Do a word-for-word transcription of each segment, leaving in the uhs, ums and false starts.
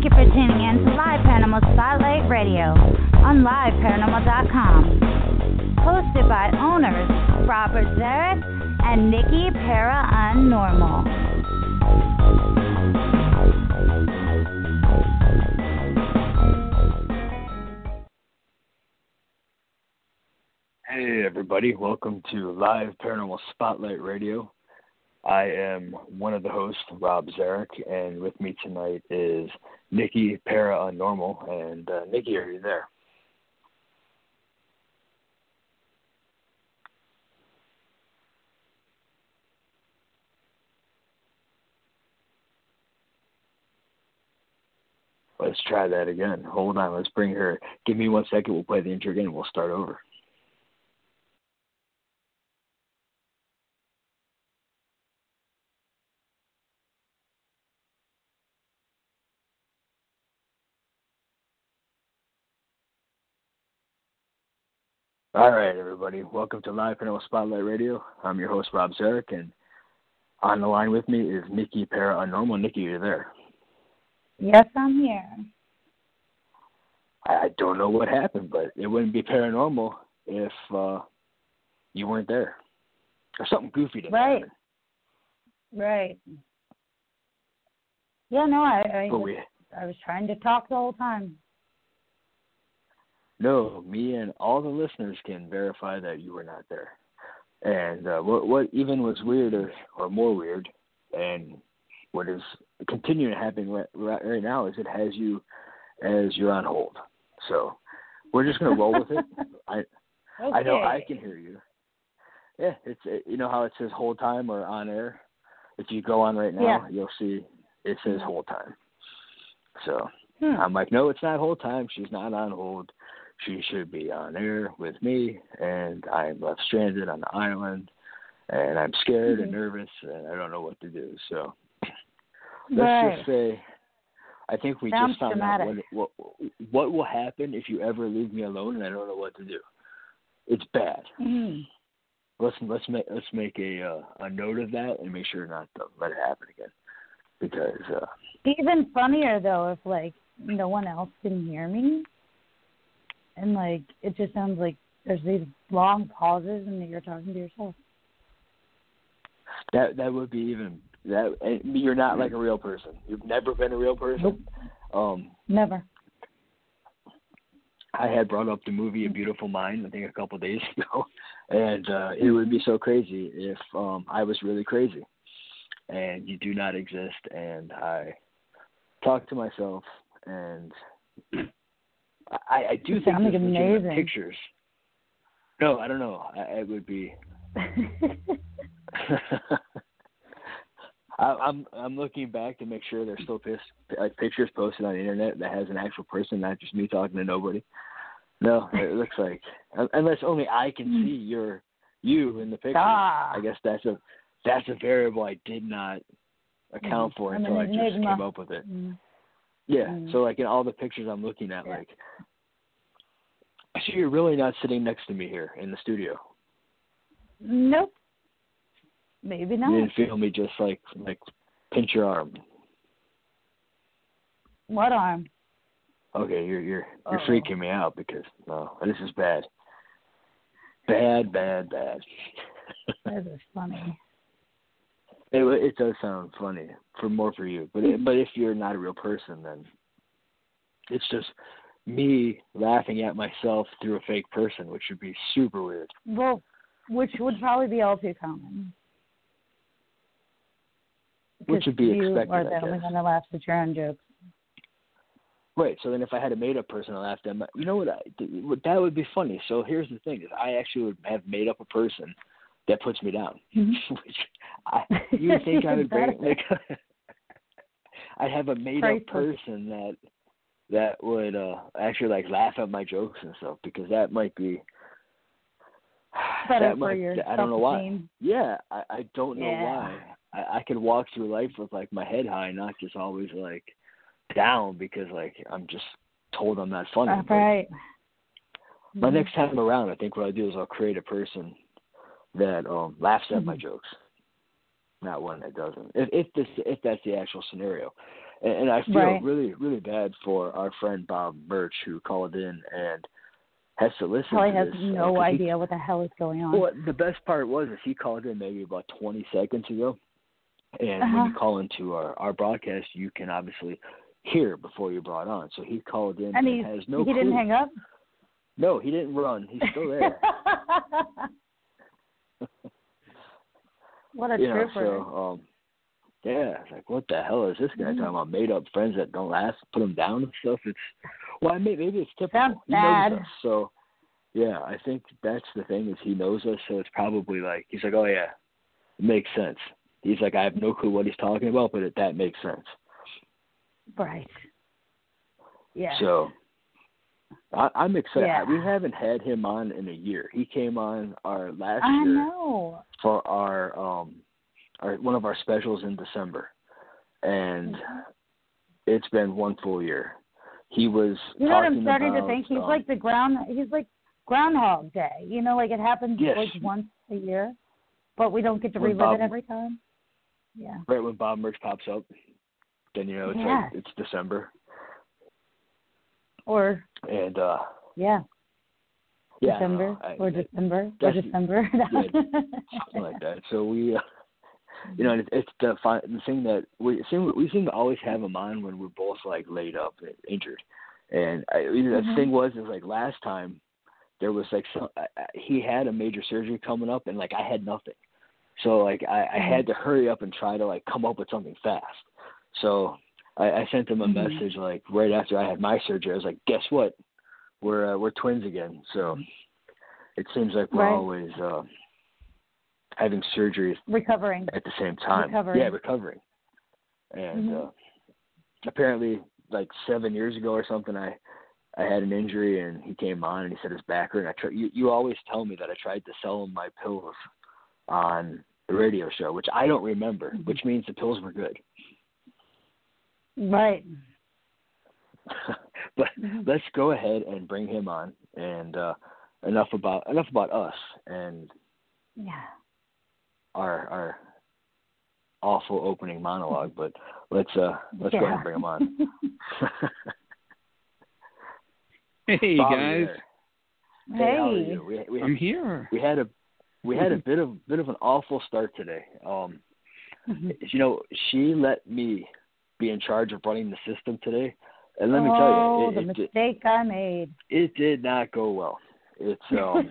Thank you for tuning in to Live Paranormal Spotlight Radio on live paranormal dot com. Hosted by owners Robert Zarek and Nikki Paranormal. Hey everybody, welcome to Live Paranormal Spotlight Radio. I am one of the hosts, Rob Zarek, and with me tonight is Nikki Paranormal. And uh, Nikki, are you there? Let's try that again. Hold on, let's bring her. Give me one second, we'll play the intro again, and we'll start over. All right, everybody. Welcome to Live Paranormal Spotlight Radio. I'm your host, Rob Zarek, and on the line with me is Nikki Paranormal. Nikki, you're there. Yes, I'm here. I don't know what happened, but it wouldn't be paranormal if uh, you weren't there. Or something goofy didn't Right. happen. Right. Yeah, no, I I, But just, we, I was trying to talk the whole time. no, me and all the listeners can verify that you were not there. And uh, what, what even was weirder, or more weird, and what is continuing to happen right, right, right now is it has you as you're on hold. So we're just going to roll with it. I Okay. I know I can hear you. Yeah, it's it, you know how it says hold time or on air? If you go on right now, Yeah. you'll see it says hold time. So Hmm. I'm like, no, it's not hold time. She's not on hold. She should be on air with me, and I'm left stranded on the island, and I'm scared Mm-hmm. and nervous, and I don't know what to do. So let's Right. just say, I think we Sounds just found dramatic. out what, what what will happen if you ever leave me alone and I don't know what to do. It's bad. Mm-hmm. Let's let's make let's make a uh, a note of that and make sure not to let it happen again. Because uh, Even funnier though if like no one else can hear me, and like it just sounds like there's these long pauses and you're talking to yourself. that that would be even that. And you're not like a real person. You've never been a real person. Nope. Um, Never. I had brought up the movie A Beautiful Mind, I think a couple of days ago, and uh, it would be so crazy if um, I was really crazy, and you do not exist, and I talk to myself, and I, I do You think sound like there's legitimate amazing. pictures. No, I don't know. I, it would be. I, I'm I'm looking back to make sure there's still pis- like pictures posted on the internet that has an actual person, not just me talking to nobody. No, it looks like unless only I can see your you in the picture. Ah. I guess that's a that's a variable I did not account for I'm until I an just enigma. came up with it. Mm. Yeah, Mm. so like in all the pictures I'm looking at, Yeah. like, so you're really not sitting next to me here in the studio. Nope. Maybe not. You didn't feel me just like like pinch your arm. What arm? Okay, you're you're you're Oh. freaking me out because no, this is bad. Bad, bad, bad. That is funny. It it does sound funny for more for you, but it, but if you're not a real person, then it's just me laughing at myself through a fake person, which would be super weird. Well, which would probably be all too common. Which would be you expected, are I the only guess. one that laughs at your own jokes. Right. So then, if I had a made-up person, I laughed at them. You know what? I, that would be funny. So here's the thing: is I actually would have made up a person that puts me down. Mm-hmm. Which I, you would think I would bring Better. like I'd have a made-up Priceless. person that that would uh, actually like laugh at my jokes and stuff, because that might be Better that for might, your I don't know why. self-esteem. Yeah, I, I don't know Yeah. why. I, I could walk through life with like my head high, not just always like down because like I'm just told I'm not funny. That's But right. my Mhm. next time around, I think what I'll do is I'll create a person that um laughs at my Mhm. jokes. not one that doesn't. If if this if that's the actual scenario, and, and I feel Right. really really bad for our friend Bob Birch who called in and has to listen Probably to has this. no uh, idea he, what the hell is going on. well, the best part was is he called in maybe about twenty seconds ago, and Uh-huh. when you call into our, our broadcast, you can obviously hear before you're brought on. So he called in and and, he, has no he clue. didn't hang up? No, he didn't run. He's still there. What a you know, trooper. so, um, yeah, it's like, what the hell is this guy Mm-hmm. talking about? Made up friends that don't last, put them down and stuff. It's, well, I mean, maybe it's typical. Sounds he bad. knows us, so yeah, I think that's the thing is he knows us, so it's probably like he's like, oh yeah, it makes sense. He's like, I have no clue what he's talking about, but it, that makes sense. Right. Yeah. So I, I'm excited. Yeah. We haven't had him on in a year. He came on our last I year know. for our um our one of our specials in December, and it's been one full year. He was You know what talking I'm starting about, to think? He's um, like the ground. He's like Groundhog Day. You know, like it happens Yes. like once a year, but we don't get to When relive Bob- it every time. Yeah. right when Bob Merch pops up, then you know it's Yeah. like it's December, Or and uh yeah, yeah, December I, or I, December or that's- December. something like that. So we, uh, you know, it, it's the fi- the thing that we seem we seem to always have him on when we're both like laid up and injured. And I, the Mhm. thing was is like last time there was like some, I, I, he had a major surgery coming up, and like I had nothing. So like I, I had to hurry up and try to like come up with something fast. So I, I sent him a Mhm. message like right after I had my surgery. I was like, guess what? We're uh, we're twins again. So it seems like we're Right. always uh, having surgery Recovering. at the same time. Recovering. Yeah, recovering. And Mhm. uh, apparently, like seven years ago or something, I I had an injury, and he came on and he said his back hurt. And I try, you you always tell me that I tried to sell him my pills on the radio show, which I don't remember, Mm-hmm. which means the pills were good. Right. But Mhm. let's go ahead and bring him on. And uh, enough about enough about us and Yeah. our our awful opening monologue. But let's uh let's yeah. go ahead and bring him on. Hey Bob, guys, you there? Hey, how are Hey. you? We, we, I'm here. we had a we had a bit of bit of an awful start today. Um, Mhm. you know, she let me be in charge of running the system today, and let me oh, tell you, it, the it, did, mistake I made. it did not go well. It's um,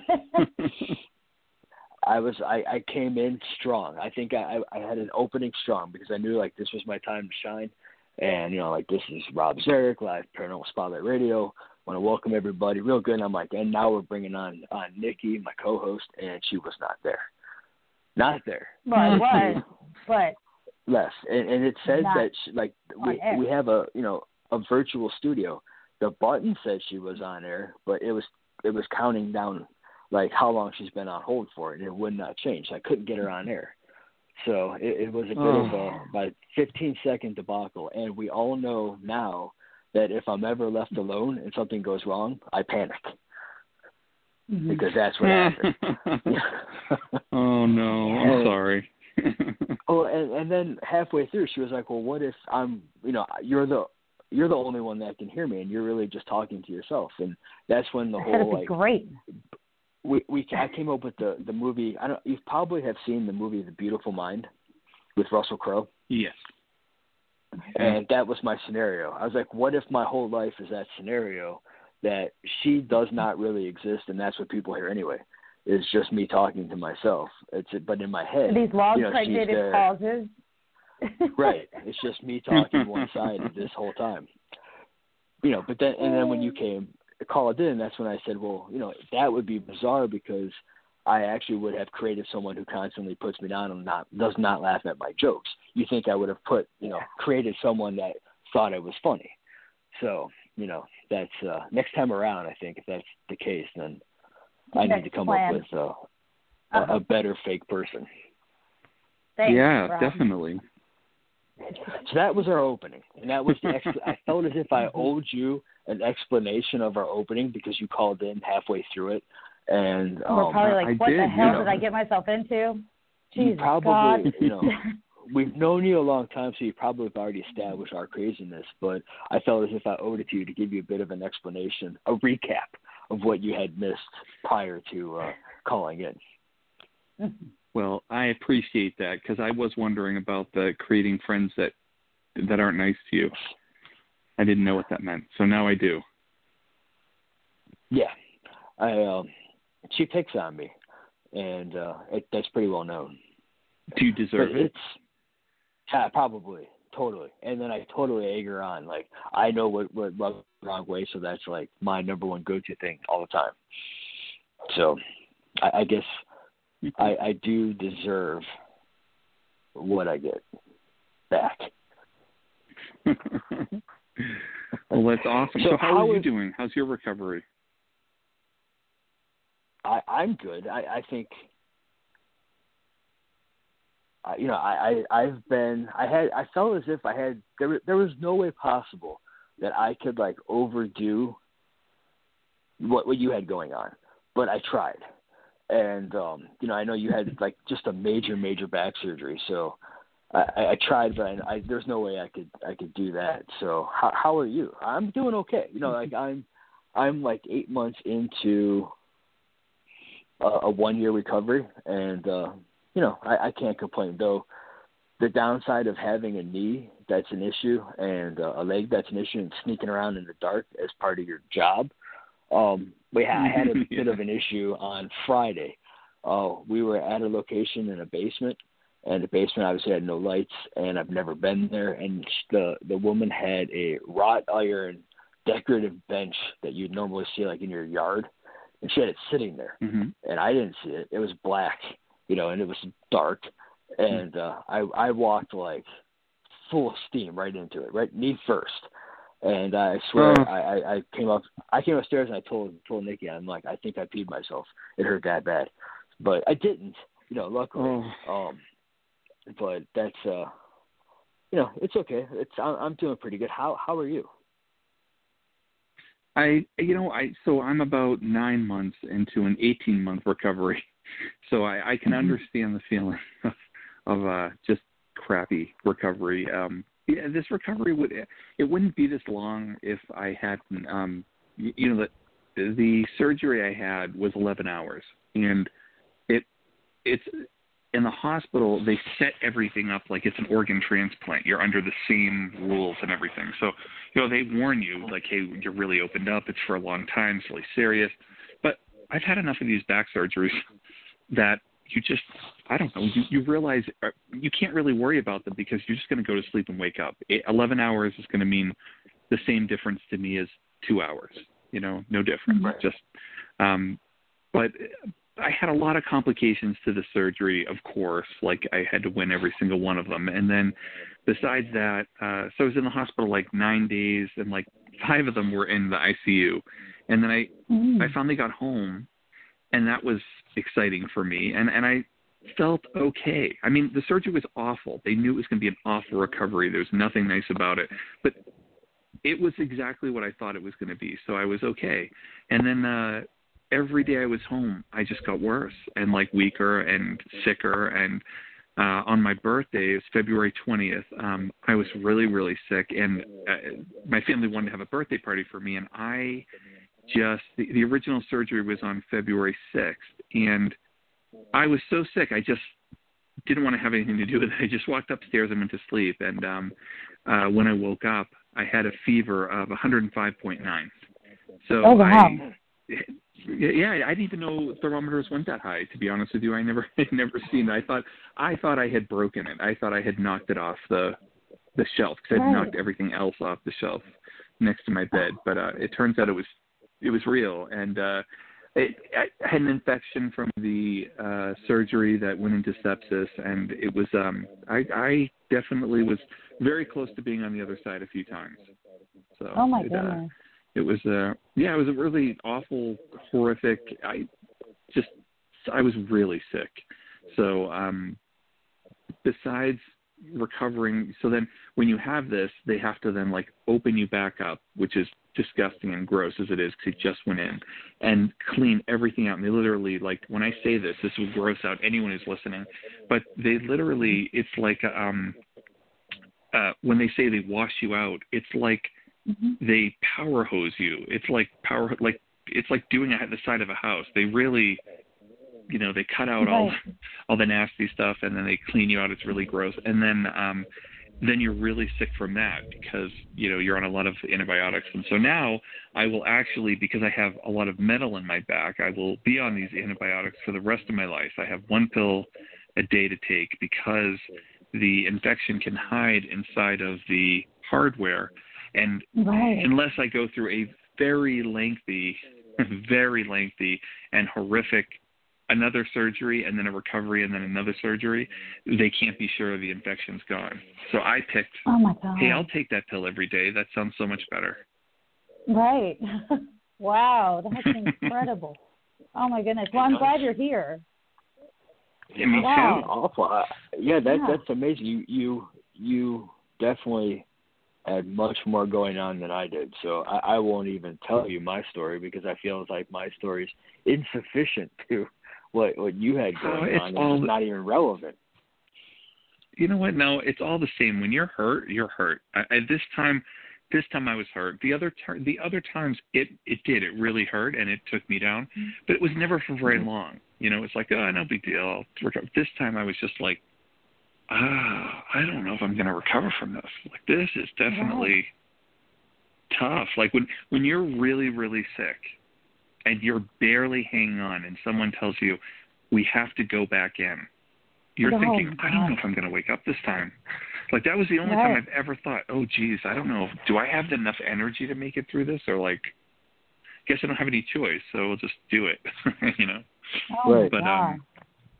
I was I, I came in strong. I think I, I had an opening strong because I knew like this was my time to shine, and you know like this is Rob Zarek, live Paranormal Spotlight Radio. Want to welcome everybody, real good. And I'm like, and now we're bringing on on Nikki, my co-host, and she was not there, not there. Well, I was, but Less, and, and it says Not that she, like we on air. we have a you know a virtual studio. The button said she was on air, but it was it was counting down like how long she's been on hold for, and it would not change. I couldn't get her on air, so it, it was a bit Oh. of a about a fifteen second debacle. And we all know now that if I'm ever left alone and something goes wrong, I panic Mhm. because that's what happened. Oh no, I'm Yeah. sorry. Oh, and, and then halfway through, she was like, "Well, what if I'm, you know, you're the you're the only one that can hear me, and you're really just talking to yourself." And that's when the That'd whole be like great. we we I came up with the the movie. I don't. You probably have seen the movie The Beautiful Mind with Russell Crowe, Yes. and that was my scenario. I was like, "What if my whole life is that scenario that she does not really exist, and that's what people hear anyway." It's just me talking to myself. It's but in my head, These long you know, she's pregnant there. pauses. Right. It's just me talking one sided this whole time. You know, but then and then when you came called in, that's when I said, well, you know, that would be bizarre because I actually would have created someone who constantly puts me down and not does not laugh at my jokes. You think I would have put, you know, created someone that thought it was funny. So, you know, that's uh, next time around. I think if that's the case, then I Next need to come plan. up with uh, Uh-huh. a, a better fake person. Thanks, yeah, Rob. definitely. So that was our opening, and that was the. Ex- I felt as if I owed you an explanation of our opening because you called in halfway through it, and We're um, probably like, I what the did, hell you did know. I get myself into? you Jesus probably, God. you know, we've known you a long time, so you probably have already established our craziness, but I felt as if I owed it to you to give you a bit of an explanation, a recap of what you had missed prior to uh, calling in. Well, I appreciate that because I was wondering about the creating friends that that aren't nice to you. I didn't know what that meant, so now I do. Yeah, I um, she picks on me, and uh, it, that's pretty well known. Do you deserve but it? It's, yeah, probably, totally. And then I totally egg her on. Like, I know what what rubbed the wrong way, so that's like my number one go-to thing all the time. So, I, I guess I, I do deserve what I get back. Well, that's awesome. So, so how, how are you is, doing? How's your recovery? I, I'm good. I, I think, I, you know, I, I, I've been, I had, I felt as if I had, there, there was no way possible that I could like overdo what, what you had going on, but I tried. And, um, you know, I know you had like just a major, major back surgery. So I, I tried, but I, I, there's no way I could, I could do that. So how, how are you? I'm doing okay. You know, like I'm, I'm like eight months into a, a one year recovery, and, uh, you know, I, I can't complain, though. The downside of having a knee that's an issue and uh, a leg that's an issue and sneaking around in the dark as part of your job. Um, we had, I had a yeah. bit of an issue on Friday. Uh, we were at a location in a basement, and the basement obviously had no lights, and I've never been there. And the the woman had a wrought iron decorative bench that you'd normally see like in your yard, and she had it sitting there, mm-hmm. and I didn't see it. It was black, you know, and it was dark, and uh, I I walked like full steam right into it, right knee first. And I swear, oh. I, I, I came up, I came upstairs and I told told Nikki, I'm like, I think I peed myself. It hurt that bad, but I didn't, you know, luckily. Oh. Um, but that's, uh, you know, it's okay. It's I'm, I'm doing pretty good. How how are you? I, you know, I so I'm about nine months into an eighteen month recovery, so I, I can understand the feeling of, of uh, just crappy recovery. Um, Yeah, this recovery would it wouldn't be this long if I hadn't um you, you know the the surgery I had was eleven hours, and it it's in the hospital they set everything up like it's an organ transplant. You're under the same rules and everything. So, you know, they warn you like, hey, you're really opened up, it's for a long time, it's really serious. But I've had enough of these back surgeries that you just, I don't know, you, you realize you can't really worry about them because you're just going to go to sleep and wake up. eleven hours is going to mean the same difference to me as two hours, you know, no difference. Right. Just, um, but I had a lot of complications to the surgery, of course, like I had to win every single one of them. And then besides that, uh, so I was in the hospital like nine days and like five of them were in the I C U. And then I, mm. I finally got home. And that was exciting for me. And, and I felt okay. I mean, the surgery was awful. They knew it was going to be an awful recovery. There was nothing nice about it. But it was exactly what I thought it was going to be. So I was okay. And then uh, every day I was home, I just got worse and like weaker and sicker. And uh, on my birthday, it's February twentieth, um, I was really, really sick. And uh, my family wanted to have a birthday party for me. And I... Just the, the original surgery was on February sixth, and I was so sick I just didn't want to have anything to do with it. I just walked upstairs and went to sleep, and um, uh, when I woke up, I had a fever of one hundred five point nine. So oh, wow. I, yeah, I didn't even know thermometers went that high. To be honest with you, I never, I'd never seen it. I thought, I thought I had broken it. I thought I had knocked it off the, the shelf because I'd right. knocked everything else off the shelf next to my bed. But uh, it turns out it was. It was real, and uh, it, I had an infection from the uh, surgery that went into sepsis, and it was. Um, I, I definitely was very close to being on the other side a few times. So oh my it, goodness! Uh, it was. Uh, yeah, it was a really awful, horrific. I just. I was really sick. So um, besides recovering, so then when you have this, they have to then like open you back up, which is disgusting and gross as it is because he just went in and cleaned everything out. And they literally, like, when I say this, this will gross out anyone who's listening, but they literally, it's like, um, uh, when they say they wash you out, it's like mm-hmm. they power hose you. It's like power, like, it's like doing it at the side of a house. They really, you know, they cut out right. all, all the nasty stuff and then they clean you out. It's really gross. And then, um, then you're really sick from that because, you know, you're on a lot of antibiotics. And so now I will actually, because I have a lot of metal in my back, I will be on these antibiotics for the rest of my life. I have one pill a day to take because the infection can hide inside of the hardware. And right. unless I go through a very lengthy, very lengthy and horrific another surgery and then a recovery and then another surgery, they can't be sure the infection's gone. So I picked, oh my God. Hey, I'll take that pill every day. That sounds so much better. Right. Wow, that's incredible. Oh my goodness. Well, I'm glad you're here. Yeah, me wow. too. Awful. Uh, yeah, that yeah. that's amazing. You you you definitely had much more going on than I did. So I, I won't even tell you my story because I feel like my story is insufficient to what what you had going oh, it's on. All it's not even relevant. You know what? No, it's all the same. When you're hurt, you're hurt. I, I, this time, this time I was hurt. The other ter- the other times, it it did. It really hurt, and it took me down. Mm-hmm. But it was never for very long. You know, it's like, oh, no big deal. I'll recover. This time, I was just like, ah, I don't know if I'm going to recover from this. Like, this is definitely wow. tough. Like when when you're really really sick, and you're barely hanging on, and someone tells you, we have to go back in. You're oh, thinking, I don't know if I'm going to wake up this time. Like, that was the only right. time I've ever thought, oh, geez, I don't know. Do I have enough energy to make it through this? Or, like, I guess I don't have any choice, so we'll just do it, you know? Oh, right. But, wow. um,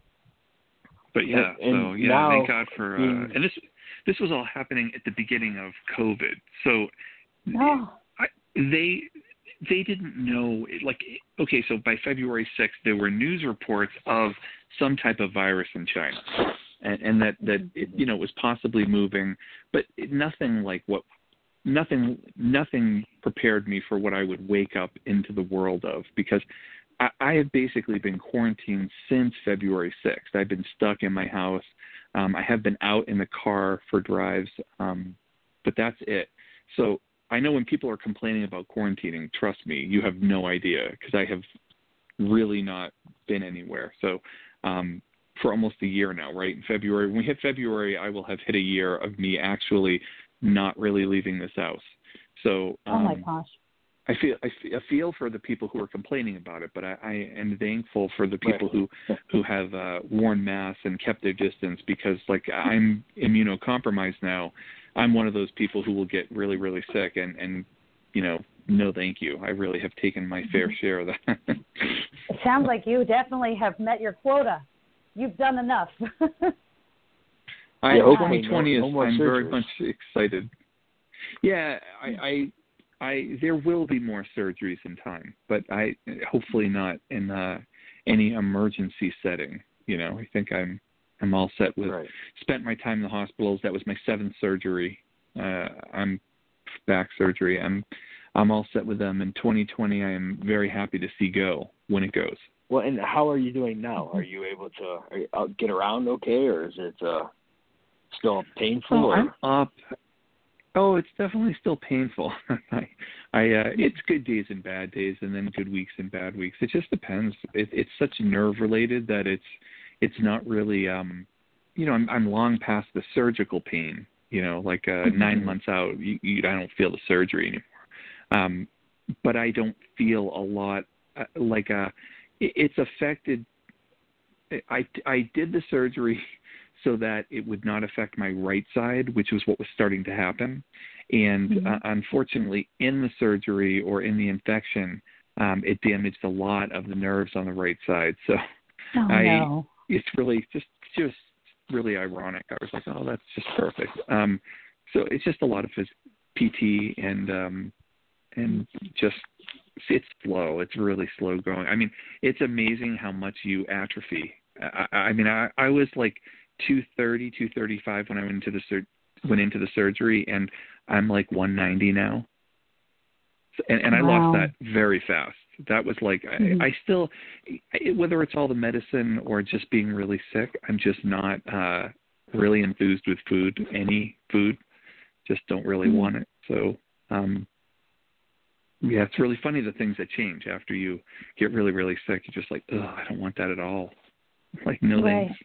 but yeah, and, so, yeah, now, thank God for, uh, and this this was all happening at the beginning of COVID. So, oh. I, they... They didn't know, like, okay, so by February sixth, there were news reports of some type of virus in China, and, and that, that it, you know, was possibly moving, but nothing like what, nothing, nothing prepared me for what I would wake up into the world of, because I, I have basically been quarantined since February sixth. I've been stuck in my house. Um, I have been out in the car for drives, um, but that's it. So I know when people are complaining about quarantining, trust me, you have no idea, because I have really not been anywhere. So um, for almost a year now, right? In February, when we hit February, I will have hit a year of me actually not really leaving this house. So um, oh my gosh. I feel I feel for the people who are complaining about it, but I, I am thankful for the people right. who who have uh, worn masks and kept their distance, because like I'm immunocompromised now. I'm one of those people who will get really, really sick, and, and you know, no thank you. I really have taken my fair share of that. It sounds like you definitely have met your quota. You've done enough. I, yeah, twenty twenty no, no is, I'm surgeries. very much excited. Yeah, I, I, I, there will be more surgeries in time, but I, hopefully not in uh, any emergency setting. You know, I think I'm, I'm all set with, right. spent my time in the hospitals. That was my seventh surgery. Uh, I'm back surgery. I'm, I'm all set with them. In twenty twenty, I am very happy to see go when it goes. Well, and how are you doing now? Are you able to are you, uh, get around okay, or is it uh, still painful? Oh, or? I'm up. Oh, it's definitely still painful. I, I, uh, it's good days and bad days, and then good weeks and bad weeks. It just depends. It, it's such nerve related that it's, it's not really, um, you know, I'm, I'm long past the surgical pain. You know, like uh, mm-hmm. nine months out, you, you, I don't feel the surgery anymore. Um, but I don't feel a lot uh, like uh, it, it's affected. I, I did the surgery so that it would not affect my right side, which was what was starting to happen. And mm-hmm. uh, unfortunately, in the surgery or in the infection, um, it damaged a lot of the nerves on the right side. So oh, I, no. it's really just, just really ironic. I was like, oh, that's just perfect. Um, so it's just a lot of P T and, um, and just, it's slow. It's really slow going. I mean, it's amazing how much you atrophy. I, I mean, I, I was like two thirty, two thirty-five when I went into the sur- went into the surgery, and I'm like one ninety now. and, and I Wow. lost that very fast. That was like, Mm-hmm. I, I still, whether it's all the medicine or just being really sick, I'm just not uh, really enthused with food, any food. Just don't really Mm-hmm. want it. So, um, yeah, it's really funny the things that change after you get really, really sick. You're just like, oh, I don't want that at all. Like, no Right. thanks.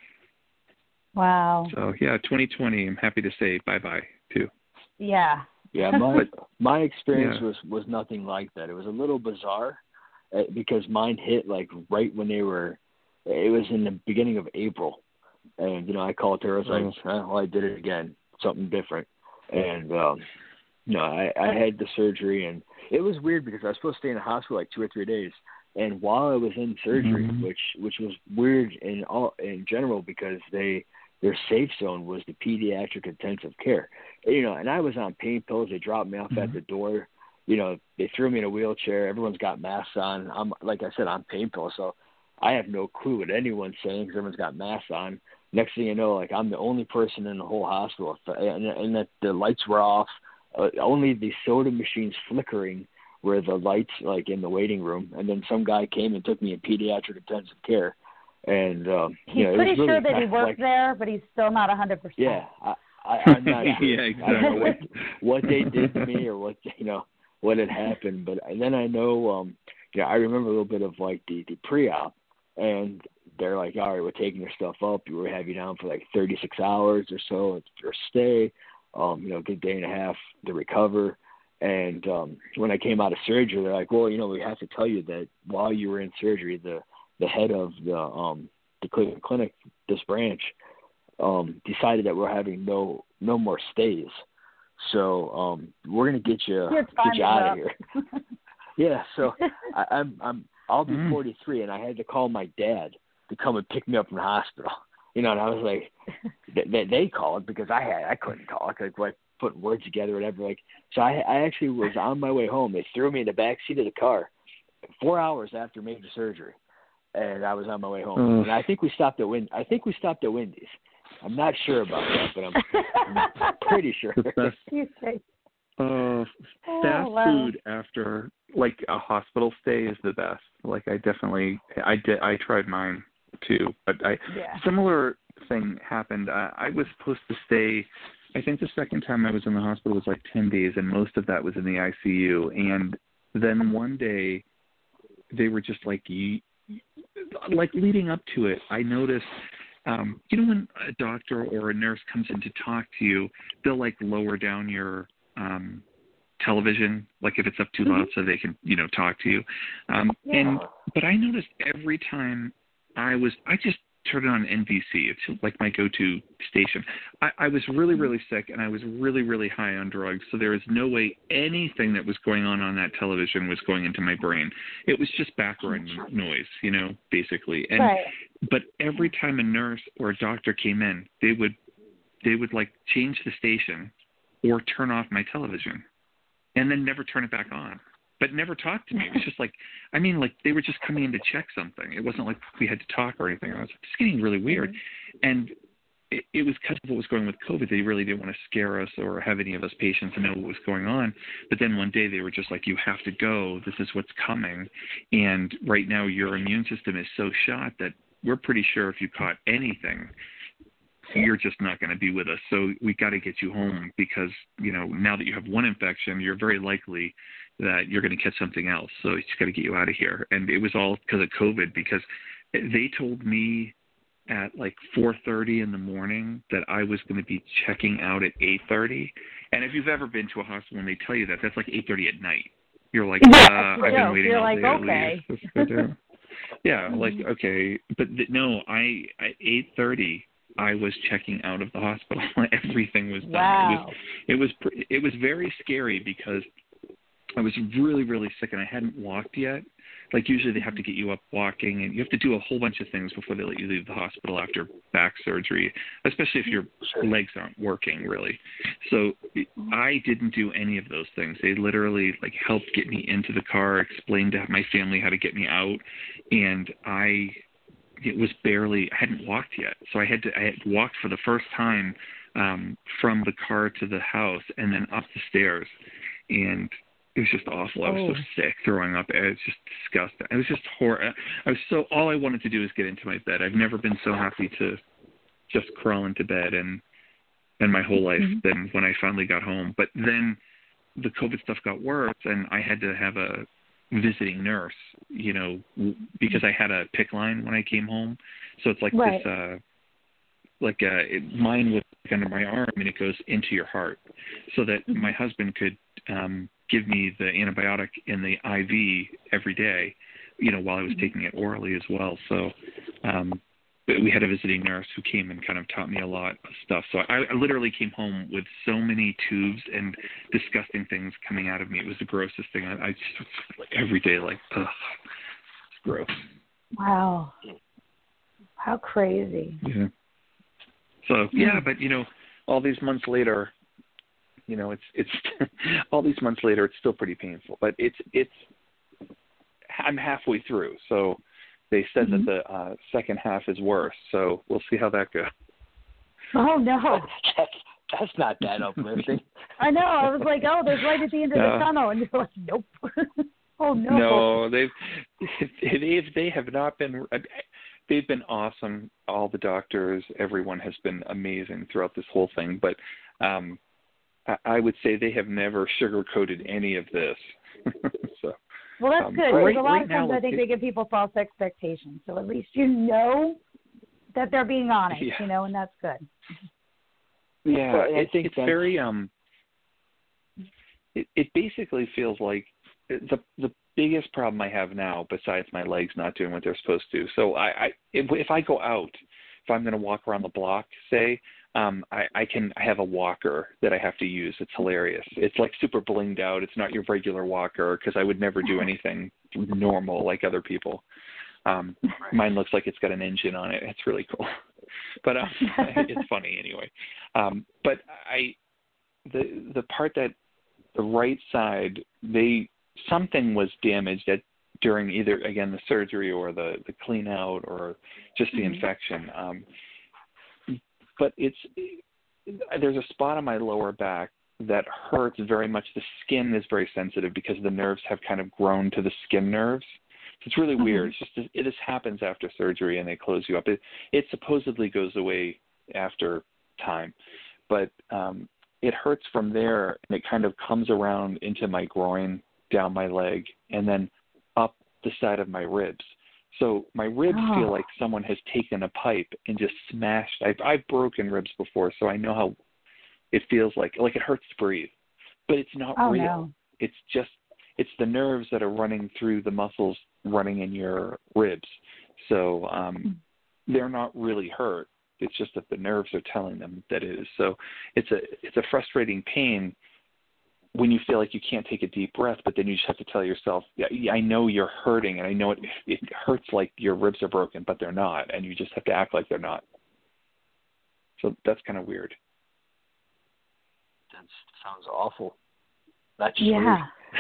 Wow. So, yeah, twenty twenty, I'm happy to say bye-bye, too. Yeah. Yeah, my my experience Yeah. was was nothing like that. It was a little bizarre uh, because mine hit like right when they were. It was in the beginning of April, and you know I called her. I was Oh. like, oh, well, I did it again, something different, and um, no, I, I had the surgery, and it was weird because I was supposed to stay in the hospital like two or three days, and while I was in surgery, Mhm. which which was weird in all in general because they. Their safe zone was the pediatric intensive care, you know, and I was on pain pills. They dropped me off Mhm. at the door, you know, they threw me in a wheelchair. Everyone's got masks on. I'm, like I said, on pain pills. So I have no clue what anyone's saying because everyone's got masks on. Next thing you know, like I'm the only person in the whole hospital, and, and that the lights were off. Uh, only the soda machines flickering were the lights, like in the waiting room. And then some guy came and took me in pediatric intensive care. And um, He's you know, it pretty was really sure that he kind of worked like, there, but he's still not one hundred percent. yeah, I, I, I'm not sure. Yeah, I don't know what exactly. what they did to me or what you know what had happened, but and then I know, um, you know, I remember a little bit of like the the pre-op, and they're like, all right, we're taking your stuff up. We'll have you down for like thirty-six hours or so for stay, um, you know, a good day and a half to recover. And um, when I came out of surgery, they're like, well, you know, we have to tell you that while you were in surgery, the the head of the um, the Cleveland Clinic, this branch, um, decided that we're having no no more stays. So um, we're gonna get you Your get time you is out up. of here. Yeah. So I, I'm I'm I'll be Mm. forty-three, and I had to call my dad to come and pick me up from the hospital. You know, and I was like, they, they called because I had I couldn't talk, like what putting words together, or whatever. Like, so I I actually was on my way home. They threw me in the back seat of the car, four hours after major surgery. And I was on my way home, Ugh. and I think we stopped at Win. I think we stopped at Wendy's. I'm not sure about that, but I'm, I'm pretty sure. The best, You say- uh, Oh, fast wow. food after like a hospital stay is the best. Like I definitely, I did, I tried mine too, but I Yeah. similar thing happened. I, I was supposed to stay. I think the second time I was in the hospital was like ten days, and most of that was in the I C U. And then one day, they were just like, you. Like leading up to it, I noticed, um, you know, when a doctor or a nurse comes in to talk to you, they'll like lower down your um, television, like if it's up too loud, so they can, you know, talk to you. Um, Yeah. And but I noticed every time I was, I just turned on N B C. It's like my go-to station. I, I was really, really sick, and I was really, really high on drugs, so there was no way anything that was going on on that television was going into my brain. It was just background noise, you know, basically. And Right. but every time a nurse or a doctor came in, they would they would like change the station or turn off my television, and then never turn it back on. But never talked to me. It was just like, I mean, like they were just coming in to check something. It wasn't like we had to talk or anything. I was just getting really weird. Mm-hmm. And it, it was because of what was going with COVID. They really didn't want to scare us or have any of us patients know what was going on. But then one day they were just like, you have to go. This is what's coming. And right now your immune system is so shot that we're pretty sure if you caught anything, you're just not going to be with us. So we got to get you home because, you know, now that you have one infection, you're very likely that you're going to catch something else. So it's got to get you out of here. And it was all because of COVID, because they told me at like four thirty in the morning that I was going to be checking out at eight thirty. And if you've ever been to a hospital and they tell you that, that's like eight thirty at night. You're like, Yeah, uh, I've yeah, been waiting you're all like, day okay. to leave. That's what I do. Yeah, like, okay. But th- no, I at eight thirty, I was checking out of the hospital. Everything was done. Wow. It was, it was, it was very scary because I was really, really sick and I hadn't walked yet. Like usually they have to get you up walking and you have to do a whole bunch of things before they let you leave the hospital after back surgery, especially if your legs aren't working really. So I didn't do any of those things. They literally like helped get me into the car, explained to my family how to get me out. And I, it was barely, I hadn't walked yet. So I had to, I had walked for the first time um, from the car to the house and then up the stairs. And It was just awful. I was Oh. so sick, throwing up. It was just disgusting. It was just horrible. I was so, all I wanted to do was get into my bed. I've never been so happy to just crawl into bed and, and my whole life Mm-hmm. than when I finally got home. But then the COVID stuff got worse, and I had to have a visiting nurse, you know, because I had a PICC line when I came home. So it's like Right. this, uh, like uh, it, mine was under my arm, and it goes into your heart, so that Mm-hmm. my husband could um, give me the antibiotic in the I V every day, you know, while I was Mm-hmm. taking it orally as well. So um, but we had a visiting nurse who came and kind of taught me a lot of stuff. So I, I literally came home with so many tubes and disgusting things coming out of me. It was the grossest thing. I, I just like, every day, like, ugh, it's gross. Wow. How crazy. Yeah. So yeah, but you know, all these months later, you know, it's it's all these months later, it's still pretty painful. But it's it's I'm halfway through, so they said Mm-hmm. that the uh, second half is worse. So we'll see how that goes. Oh, no. That's, that's not that uplifting. I know. I was like, oh, there's light at the end of No. the tunnel. And you're like, nope. Oh, no. No, they've they've they have not been. They've been awesome. All the doctors, everyone has been amazing throughout this whole thing. But um, I, I would say they have never sugarcoated any of this. So. Well, that's Um, good. right- Because a lot right of times now, I think it- they give people false expectations. So at least you know that they're being honest, Yeah. you know, and that's good. Yeah, Well, I it, think it's that's- very um. It, it basically feels like the the biggest problem I have now, besides my legs not doing what they're supposed to. So I, I if, if I go out, if I'm going to walk around the block, say, um, I, I can I have a walker that I have to use. It's hilarious. It's like super blinged out. It's not your regular walker because I would never do anything normal like other people. Um, mine looks like it's got an engine on it. It's really cool, but um, it's funny anyway. Um, but I, the the part that the right side, they something was damaged at during either again the surgery or the the clean out or just the Mm-hmm. infection. Um, but it's there's a spot on my lower back that hurts very much. The skin is very sensitive because the nerves have kind of grown to the skin nerves. It's really Mm-hmm. weird. It's just it just happens after surgery and they close you up. It it supposedly goes away after time, but um, it hurts from there and it kind of comes around into my groin, down my leg, and then up the side of my ribs. So my ribs Oh. feel like someone has taken a pipe and just smashed. I've I've broken ribs before, so I know how it feels like. Like it hurts to breathe, but it's not Oh, real. no. It's just it's the nerves that are running through the muscles running in your ribs. So um, they're not really hurt. It's just that the nerves are telling them that it is. So it's a it's a frustrating pain when you feel like you can't take a deep breath, but then you just have to tell yourself, yeah, I know you're hurting, and I know it it hurts like your ribs are broken, but they're not, and you just have to act like they're not. So that's kind of weird. That sounds awful. That's Yeah.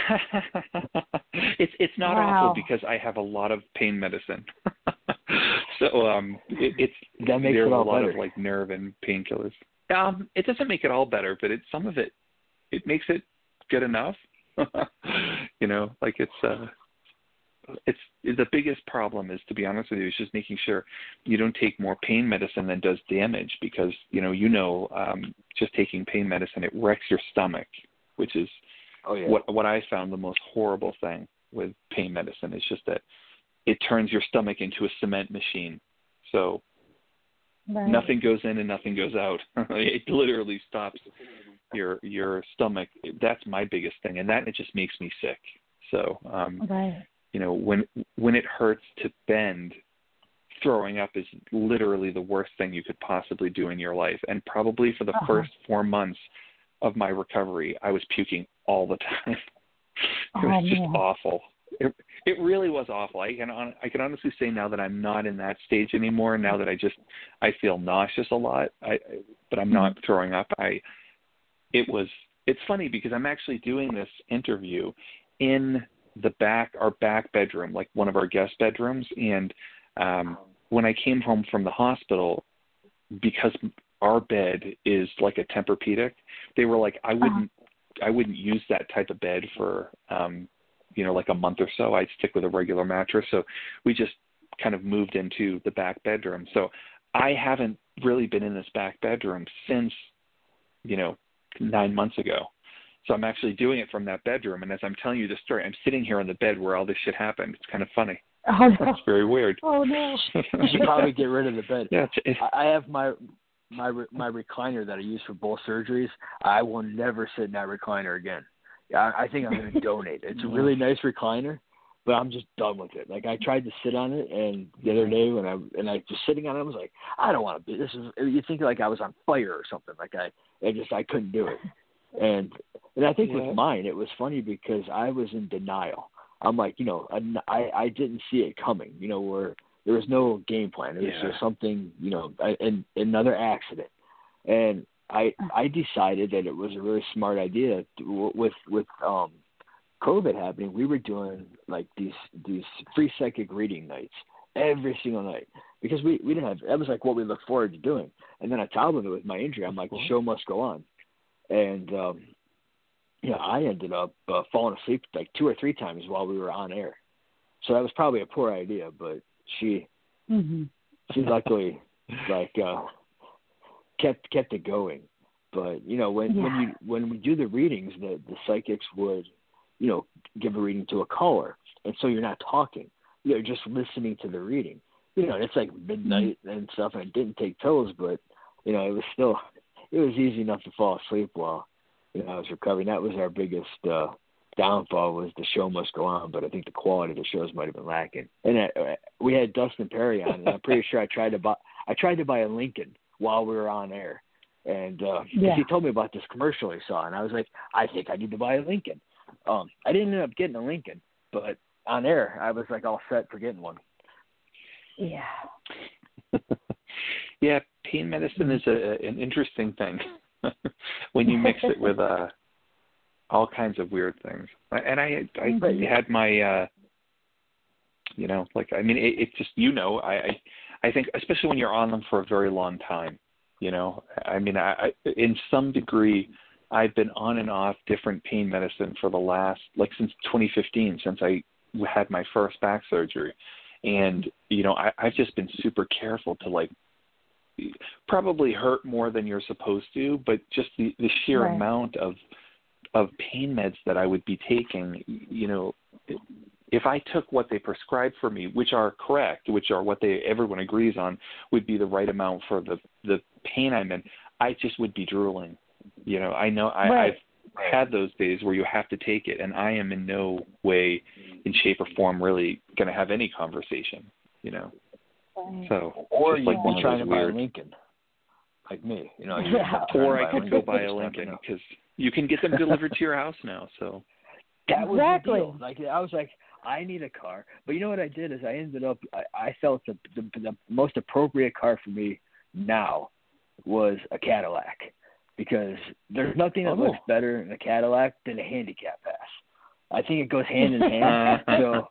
it's it's not Wow. awful because I have a lot of pain medicine. so um, it, it's That makes there's it all a lot better. of like nerve and painkillers. Um, it doesn't make it all better, but it's some of it. It makes it good enough. you know, like it's uh, it's the biggest problem is, to be honest with you, is just making sure you don't take more pain medicine than does damage, because you know you know um, just taking pain medicine, it wrecks your stomach, which is Oh yeah. what what I found the most horrible thing with pain medicine is just that it turns your stomach into a cement machine. So Right. nothing goes in and nothing goes out. It literally stops your your stomach. That's my biggest thing, and that it just makes me sick. So um, Right. you know, when when it hurts to bend, throwing up is literally the worst thing you could possibly do in your life. And probably for the Uh-huh. first four months of my recovery, I was puking all the time. It was Oh, just man. awful. It it really was awful. I can on, I can honestly say now that I'm not in that stage anymore. Now that I just I feel nauseous a lot. I but I'm not throwing up. I it was it's funny because I'm actually doing this interview in the back our back bedroom, like one of our guest bedrooms. And um, when I came home from the hospital, because our bed is like a Tempur-Pedic, they were like, I wouldn't I wouldn't use that type of bed for, um, you know, like a month or so. I'd stick with a regular mattress. So we just kind of moved into the back bedroom. So I haven't really been in this back bedroom since, you know, nine months ago. So I'm actually doing it from that bedroom. And as I'm telling you the story, I'm sitting here on the bed where all this shit happened. It's kind of funny. Oh, no. It's very weird. Oh, no. You should probably get rid of the bed. Yeah, it's, it's, I have my my my recliner that I use for both surgeries. I will never sit in that recliner again. I, I think I'm going to donate. It's a really nice recliner, but I'm just done with it. Like I tried to sit on it, and the other day when I and I was sitting on it, I was like, I don't want to be. This is you think like I was on fire or something. Like I, I just I couldn't do it. And and I think yeah. with mine, it was funny because I was in denial. I'm like, you know, I, I didn't see it coming, you know, where there was no game plan. It was yeah. just something, you know, and another accident. And I I decided that it was a really smart idea to, with with um, COVID happening. We were doing like these these free psychic reading nights every single night because we, we didn't have that was like what we looked forward to doing. And then on top of it with my injury, I'm like, the show must go on. And um, you know, I ended up uh, falling asleep like two or three times while we were on air. So that was probably a poor idea, but she mm-hmm. she luckily like uh, kept kept it going. But you know, when yeah. when you when we do the readings, the the psychics would, you know, give a reading to a caller, and so you're not talking, you're just listening to the reading. You know, it's like midnight mm-hmm. and stuff, and it didn't take pills, but you know, it was still it was easy enough to fall asleep while you know I was recovering. That was our biggest uh, downfall was the show must go on, but I think the quality of the shows might have been lacking. And uh, we had Dustin Perry on, and I'm pretty sure I tried to buy I tried to buy a Lincoln while we were on air. And uh, yeah. he told me about this commercial he saw, and I was like, I think I need to buy a Lincoln. Um, I didn't end up getting a Lincoln, but on air, I was like all set for getting one. Yeah. yeah, pain medicine is a, an interesting thing when you mix it with uh, all kinds of weird things. And I, I mm-hmm. had my, uh, you know, like I mean, it, it's just you know, I, I, I think especially when you're on them for a very long time. You know, I mean, I, I, in some degree, I've been on and off different pain medicine for the last, like since twenty fifteen, since I had my first back surgery. And, you know, I, I've just been super careful to like probably hurt more than you're supposed to, but just the, the sheer right. amount of, of pain meds that I would be taking, you know, if I took what they prescribed for me, which are correct, which are what they everyone agrees on, would be the right amount for the, the pain I'm in, I just would be drooling. You know, I know I, right. I've had those days where you have to take it, and I am in no way, in shape or form, really going to have any conversation. You know, so or just like you'd be trying to buy weird, a Lincoln, like me. You know, yeah. or I could go buy a Lincoln because you can get them delivered to your house now. So that was exactly. the deal. Like I was like, I need a car. But you know what I did is I ended up, I, I felt the, the the most appropriate car for me now was a Cadillac because there's nothing that oh. looks better in a Cadillac than a handicap pass. I think it goes hand in hand. so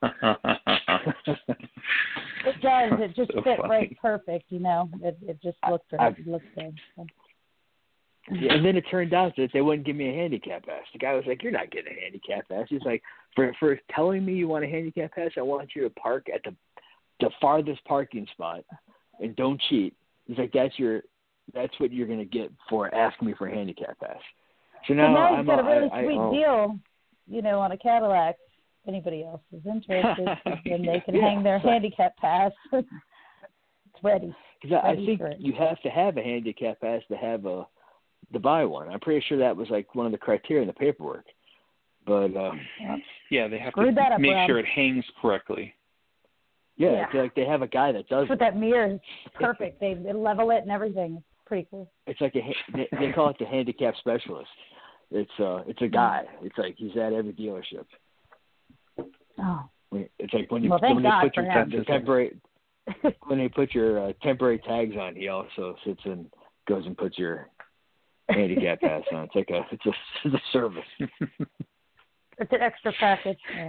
it does. It just so fit funny. right perfect, you know. It it just looked I, it looked good. So. Yeah, and then it turned out that they wouldn't give me a handicap pass. The guy was like, "You're not getting a handicap pass." He's like, "For for telling me you want a handicap pass, I want you to park at the the farthest parking spot and don't cheat." He's like, "That's your that's what you're gonna get for asking me for a handicap pass." So now, so now I'm he's got a really I, sweet I, oh. deal, you know, on a Cadillac. If anybody else is interested, then they can yeah, hang their so, handicap pass. It's ready. Because I, I ready think for it. you have to have a handicap pass to have a to buy one. I'm pretty sure that was like one of the criteria in the paperwork. But uh, yeah, they have Screwed to that up, make Rob. sure it hangs correctly. yeah, Yeah. it's like they have a guy that does Put it. that mirror, perfect. They, they level it and everything. It's pretty cool. It's like a they, they call it the handicap specialist. It's uh it's a guy. It's like he's at every dealership. Oh. It's like when you Well, thank when God they put for your him. the temporary when they put your uh, temporary tags on, he also sits and goes and puts your handicap pass on. It's like a it's a, it's a service. It's an extra package. Yeah.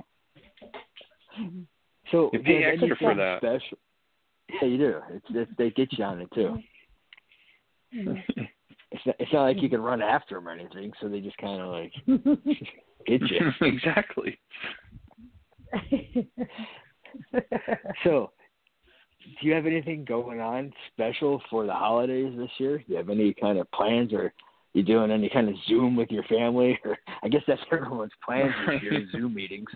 So you pay extra for anything that. special? Yeah, you do. It's, it's they get you on it too. Mm-hmm. it's not, it's not like you can run after them or anything, so they just kind of like hit you. Exactly. So, do you have anything going on special for the holidays this year? Do you have any kind of plans, or you doing any kind of Zoom with your family? Or I guess that's everyone's plans this year, Zoom meetings.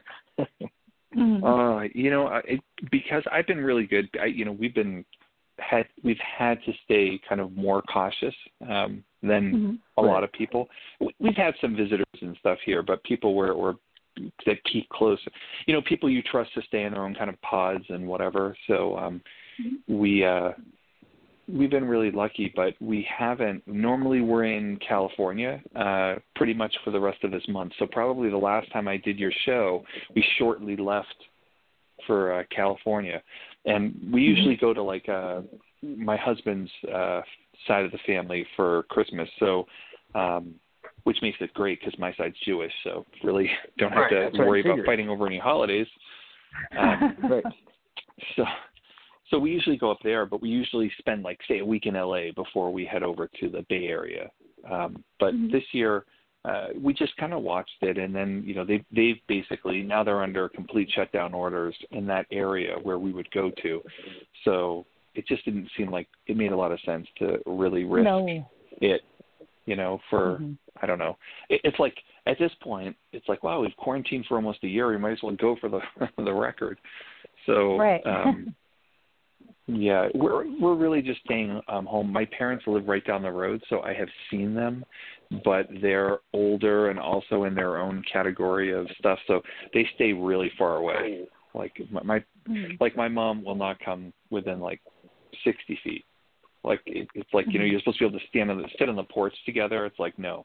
uh, you know, it, because I've been really good. I, you know, we've been had we've had to stay kind of more cautious um, than Mm-hmm. a Right. lot of people. We've had some visitors and stuff here, but people were, were that keep close. You know, people you trust to stay in their own kind of pods and whatever. So um, Mm-hmm. we uh, we've been really lucky, but we haven't. Normally, we're in California uh, pretty much for the rest of this month. So probably the last time I did your show, we shortly left for uh, California, and we usually go to like uh, my husband's uh, side of the family for Christmas. So. Um, which makes it great because my side's Jewish, so really don't have Right, to that's what I worry about figured. fighting over any holidays. Um, Right. so, so we usually go up there, but we usually spend like say a week in L A before we head over to the Bay Area. Um, but Mhm. this year, uh, we just kind of watched it, and then you know they they've basically now they're under complete shutdown orders in that area where we would go to. So it just didn't seem like it made a lot of sense to really risk No. it. You know, for, Mhm. I don't know. It, it's like, at this point, it's like, wow, we've quarantined for almost a year. We might as well go for the the record. So, Right. um, yeah, we're we're really just staying um, home. My parents live right down the road, so I have seen them, but they're older and also in their own category of stuff, so they stay really far away. Like my, my Mhm. like my mom will not come within like sixty feet. Like it, it's like, you know, you're supposed to be able to stand on the sit on the porch together. It's like no.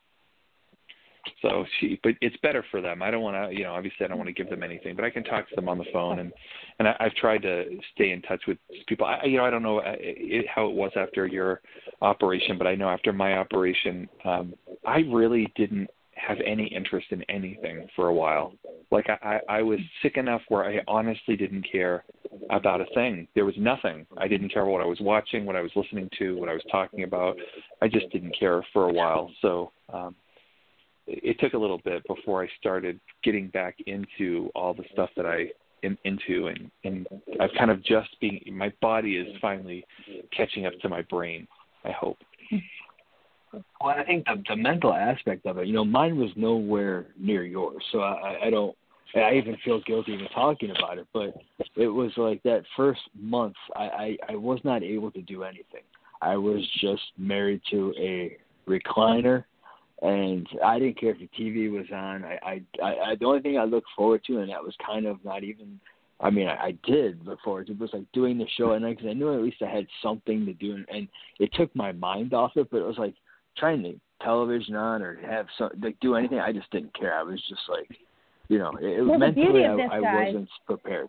So she, but it's better for them. I don't want to, you know, obviously I don't want to give them anything, but I can talk to them on the phone, and and I, I've tried to stay in touch with people. I, you know, I don't know it, how it was after your operation, but I know after my operation, um, I really didn't have any interest in anything for a while. Like I, I, I was sick enough where I honestly didn't care about a thing. There was nothing. I didn't care what I was watching, what I was listening to, what I was talking about. I just didn't care for a while. So um, it, it took a little bit before I started getting back into all the stuff that I am into, and, and I've kind of just being, my body is finally catching up to my brain, I hope. Well, I think the, the mental aspect of it, you know, mine was nowhere near yours, so I, I don't, I even feel guilty even talking about it, but it was like that first month, I, I, I was not able to do anything. I was just married to a recliner, and I didn't care if the T V was on. I, I, I the only thing I looked forward to, and that was kind of not even, I mean, I, I did look forward to it, was like doing the show at night, because I knew at least I had something to do, and, and it took my mind off it, but it was like, trying to television on or have some like do anything, I just didn't care. I was just like, you know, it, Well, the mentally beauty I, of this, I guys, wasn't prepared.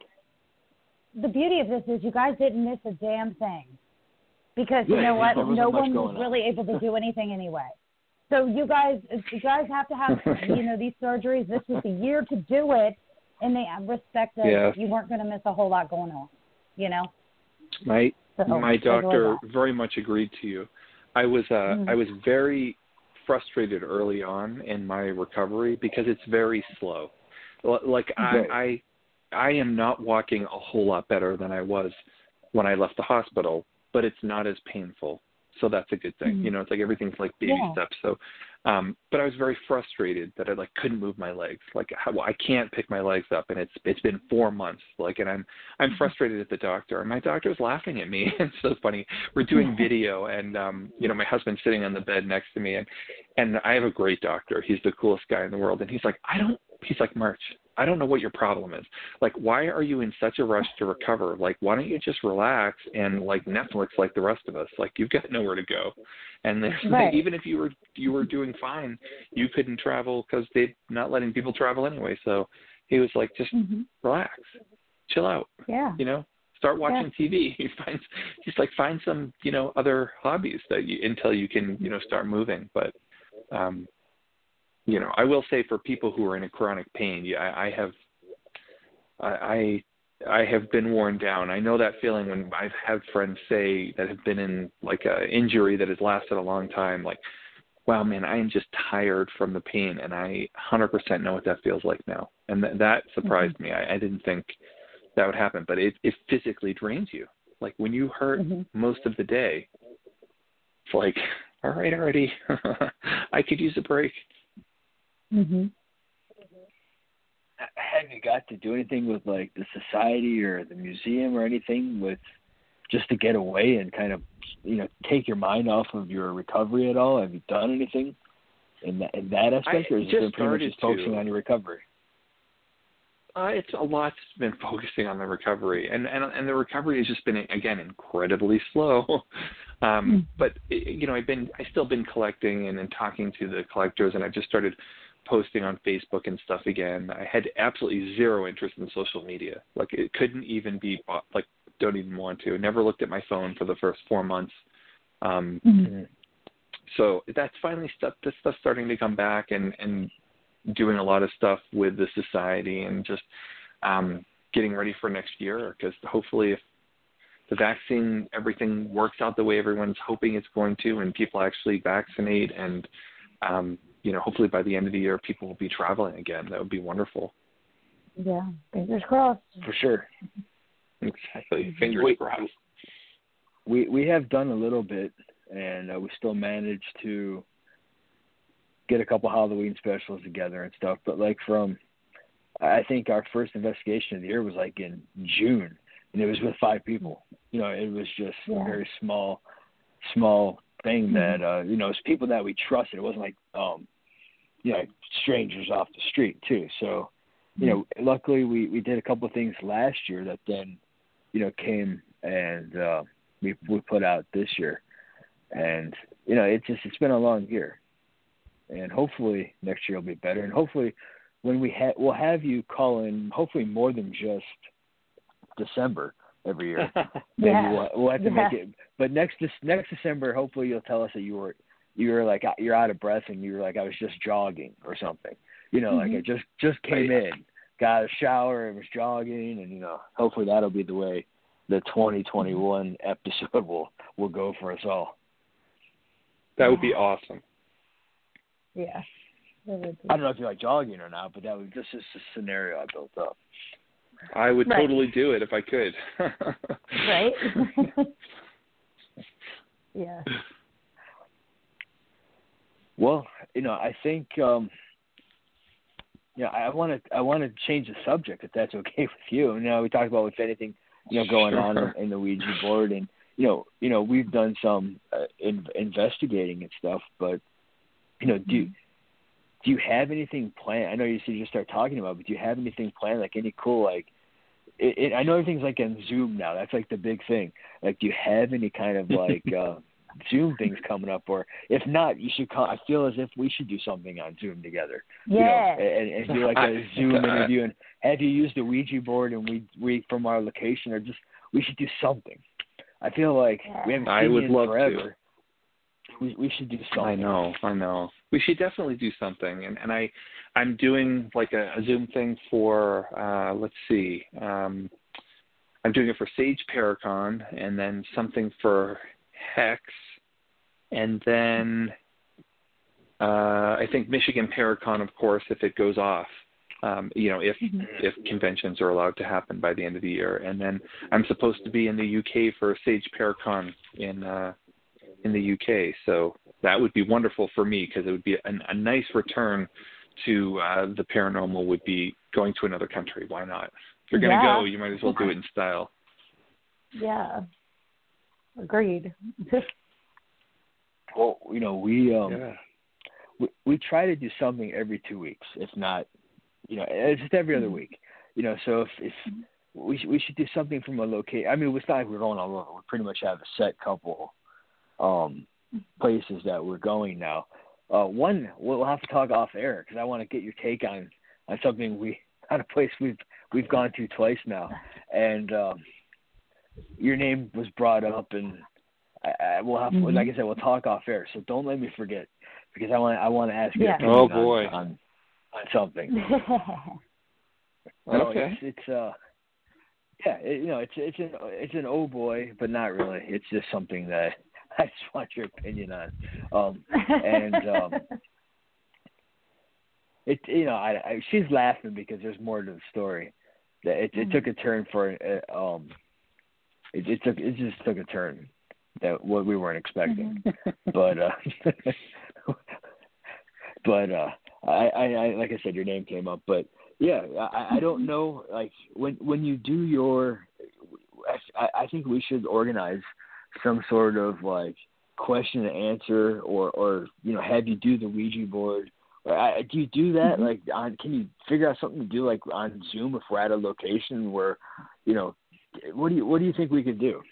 The beauty of this is you guys didn't miss a damn thing, because Yeah, you know what? there wasn't No much one was going on. really able to do anything anyway. So you guys, you guys have to have you know these surgeries. This was the year to do it, and they respect that Yeah. you weren't going to miss a whole lot going on. You know. My So, my there's always doctor that. very much agreed to you. I was uh, Mhm. I was very frustrated early on in my recovery because it's very slow. L- Like Right. I, I I am not walking a whole lot better than I was when I left the hospital, but it's not as painful. So that's a good thing. Mhm. You know, it's like everything's like baby Yeah. steps. So, um, but I was very frustrated that I like couldn't move my legs. Like how, well, I can't pick my legs up, and it's it's been four months. Like, and I'm I'm frustrated at the doctor, and my doctor was laughing at me. It's so funny. We're doing video, and um, you know, my husband's sitting on the bed next to me, and and I have a great doctor. He's the coolest guy in the world, and he's like, I don't. He's like, March, I don't know what your problem is. Like, why are you in such a rush to recover? Like, why don't you just relax and like Netflix like the rest of us? Like, you've got nowhere to go. And there's Right. like, even if you were you were doing fine, you couldn't travel because they're not letting people travel anyway. So he was like, just Mm-hmm. relax, chill out. Yeah. You know, start watching T V. He finds just like find some you know other hobbies that you until you can you know start moving. But um, you know, I will say for people who are in a chronic pain, yeah, I, I have, I, I have been worn down. I know that feeling when I've had friends say that have been in like a injury that has lasted a long time, like wow, man, I am just tired from the pain, and I one hundred percent know what that feels like now. And th- that surprised mm-hmm. me. I, I didn't think that would happen, but it, it physically drains you. Like when you hurt mm-hmm. most of the day, it's like, all right, already, I could use a break. Mm-hmm. Have you got to do anything with like the society or the museum or anything with just to get away and kind of, you know, take your mind off of your recovery at all? Have you done anything in that, in that aspect, I or is it been pretty much just focusing to. on your recovery? Uh, it's a lot's been focusing on the recovery, and, and and the recovery has just been, again, incredibly slow. um, mm-hmm. But you know, I've been I still been collecting and, and talking to the collectors, and I've just started posting on Facebook and stuff again. I had absolutely zero interest in social media. Like it couldn't even be like don't even want to. Never looked at my phone for the first four months. Um, mm-hmm. So that's finally stuff. This stuff's starting to come back, and and. doing a lot of stuff with the society and just um, getting ready for next year, because hopefully if the vaccine, everything works out the way everyone's hoping it's going to, and people actually vaccinate, and, um, you know, hopefully by the end of the year, people will be traveling again. That would be wonderful. Yeah, fingers crossed. For sure. Exactly, fingers we, crossed. We, we have done a little bit, and uh, we still managed to get a couple Halloween specials together and stuff. But like from, I think our first investigation of the year was like in June, and it was with five people. You know, it was just yeah. a very small, small thing that, uh, you know, it's people that we trusted. It wasn't like, um, you know, strangers off the street too. So, you know, luckily we, we did a couple of things last year that then, you know, came and uh, we we put out this year. And, you know, it's just, it's been a long year. And hopefully next year will be better. And hopefully when we ha- we'll have you call in, hopefully more than just December every year. Maybe yeah. we'll, we'll have to yeah. make it. But next next December, hopefully you'll tell us that you were you were like you're out of breath and you were like I was just jogging or something. You know, mm-hmm. like I just just came in, got a shower, and was jogging, and you know, hopefully that'll be the way the twenty twenty-one episode will will go for us all. That would be awesome. Yeah. I don't know if you like jogging or not, but that was just a scenario I built up. I would right. totally do it if I could. Right? Yeah. Well, you know, I think, um, you know, I want to I want to change the subject if that's okay with you. You know, we talked about if anything, you know, going sure. on in, in the Ouija board, and you know, you know, we've done some uh, in, investigating and stuff, but you know, do do you have anything planned? I know you said you just start talking about, but do you have anything planned? Like any cool, like, it, it, I know everything's like on Zoom now. That's like the big thing. Like, do you have any kind of like uh, Zoom things coming up? Or if not, you should call. I feel as if we should do something on Zoom together. Yeah. You know, and, and do like a Zoom interview, and have you used the Ouija board, and we we from our location, or just we should do something. I feel like we haven't seen I would you in love forever. To. We we should do something. I know, I know. We should definitely do something. And, and I, I'm doing like a, a Zoom thing for, uh, let's see, um, I'm doing it for Sage Paracon, and then something for Hex, and then uh, I think Michigan Paracon, of course, if it goes off. Um, you know, if mm-hmm. if conventions are allowed to happen by the end of the year. And then I'm supposed to be in the U K for Sage Paracon in uh, in the U K. So that would be wonderful for me, because it would be a, a nice return to uh, the paranormal would be going to another country. Why not? If you're going to yeah. go, you might as well do it in style. Yeah. Agreed. Well, you know, we, um, yeah. we we try to do something every two weeks, if not, you know, it's just every other week. You know, so if, if we we should do something from a location. I mean, it's not like we're going all over. We pretty much have a set couple um, places that we're going now. Uh, one, we'll have to talk off air, because I want to get your take on, on something we on a place we've we've gone to twice now, and um, your name was brought up, and I, I will have mm-hmm. like I said, we'll talk off air. So don't let me forget, because I want I want to ask you. Yeah. Oh boy. On, on, on something. Okay. No, it's, it's uh, yeah, it, you know, it's it's an it's an oh boy, but not really. It's just something that I just want your opinion on. Um, and um, it, you know, I, I she's laughing because there's more to the story. That it, it took a turn for uh, um, it, it took it just took a turn that what we weren't expecting. Mm-hmm. But uh, but uh, I, I, I like I said, your name came up. But yeah, I, I don't know. Like when when you do your, I, I think we should organize some sort of like question and answer, or, or you know, have you do the Ouija board. I, do you do that? Mm-hmm. Like, on, can you figure out something to do like on Zoom if we're at a location where, you know, what do you what do you think we could do?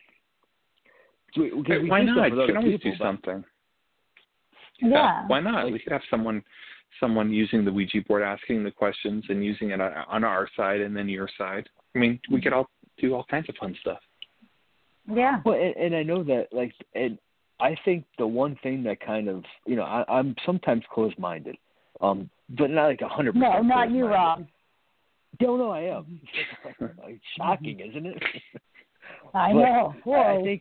We, hey, we why not? You can always people, do something. Yeah. yeah. Why not? We could have someone someone using the Ouija board, asking the questions, and using it on our side and then your side. I mean, we could all do all kinds of fun stuff. Yeah. Well, and, and I know that, like, and I think the one thing that kind of, you know, I, I'm sometimes closed-minded, um, but not like a hundred percent. No, not you, Rob. Don't know I am. It's shocking, isn't it? I know. I think,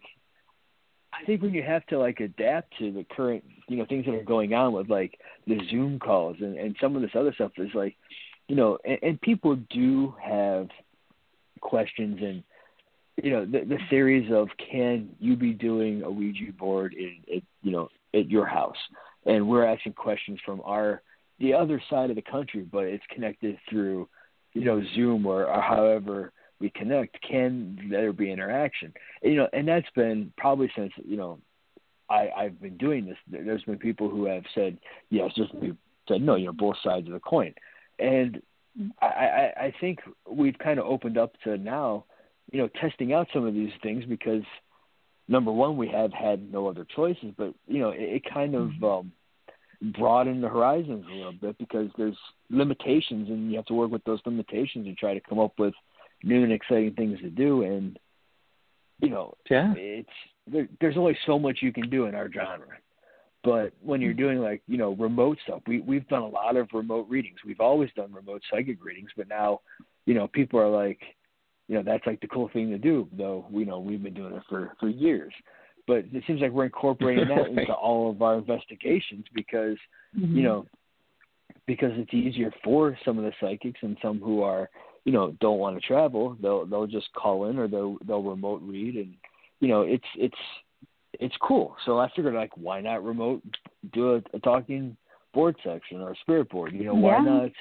I think when you have to like adapt to the current, you know, things that are going on with like the Zoom calls and, and some of this other stuff is like, you know, and, and people do have questions and, you know, the, the theories of can you be doing a Ouija board in, in, you know, at your house? And we're asking questions from our, the other side of the country, but it's connected through, you know, Zoom or, or however we connect. Can there be interaction? And, you know, and that's been probably since, you know, I, I've been doing this. There's been people who have said yes, just said no, you know, both sides of the coin. And I, I, I think we've kind of opened up to now, you know, testing out some of these things because, number one, we have had no other choices, but, you know, it, it kind of um, broadened the horizons a little bit because there's limitations and you have to work with those limitations and try to come up with new and exciting things to do. And, you know, yeah. it's there, there's only so much you can do in our genre. But when you're doing, like, you know, remote stuff, we, we've done a lot of remote readings. We've always done remote psychic readings, but now, you know, people are like, you know, that's like the cool thing to do, though, you know, we've been doing it for, for years. But it seems like we're incorporating that into all of our investigations because, mm-hmm. you know, because it's easier for some of the psychics and some who are, you know, don't want to travel, they'll they'll just call in or they'll they'll remote read, and, you know, it's it's it's cool. So I figured, like, why not remote do a, a talking board section or a spirit board? You know, why yeah. not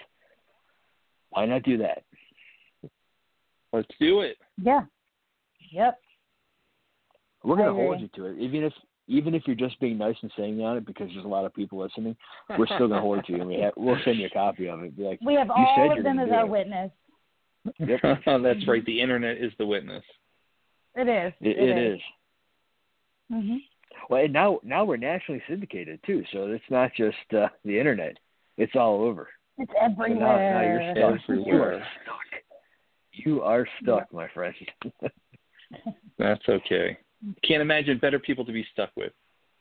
why not do that? Let's do it. Yeah. Yep. We're going to hold you to it. Even if even if you're just being nice and saying on it because there's a lot of people listening, we're still going to hold you. And we have, we'll send you a copy of it. Be like, we have you all said of them as our it. witness. Yep. That's right. The internet is the witness. It is. It, it, it is. is. Mm-hmm. Well, and now, now we're nationally syndicated, too. So it's not just uh, the internet. It's all over. It's everywhere. So now, now you're stuck. Everywhere. You are stuck. You are stuck, yeah. my friend. That's okay. Can't imagine better people to be stuck with.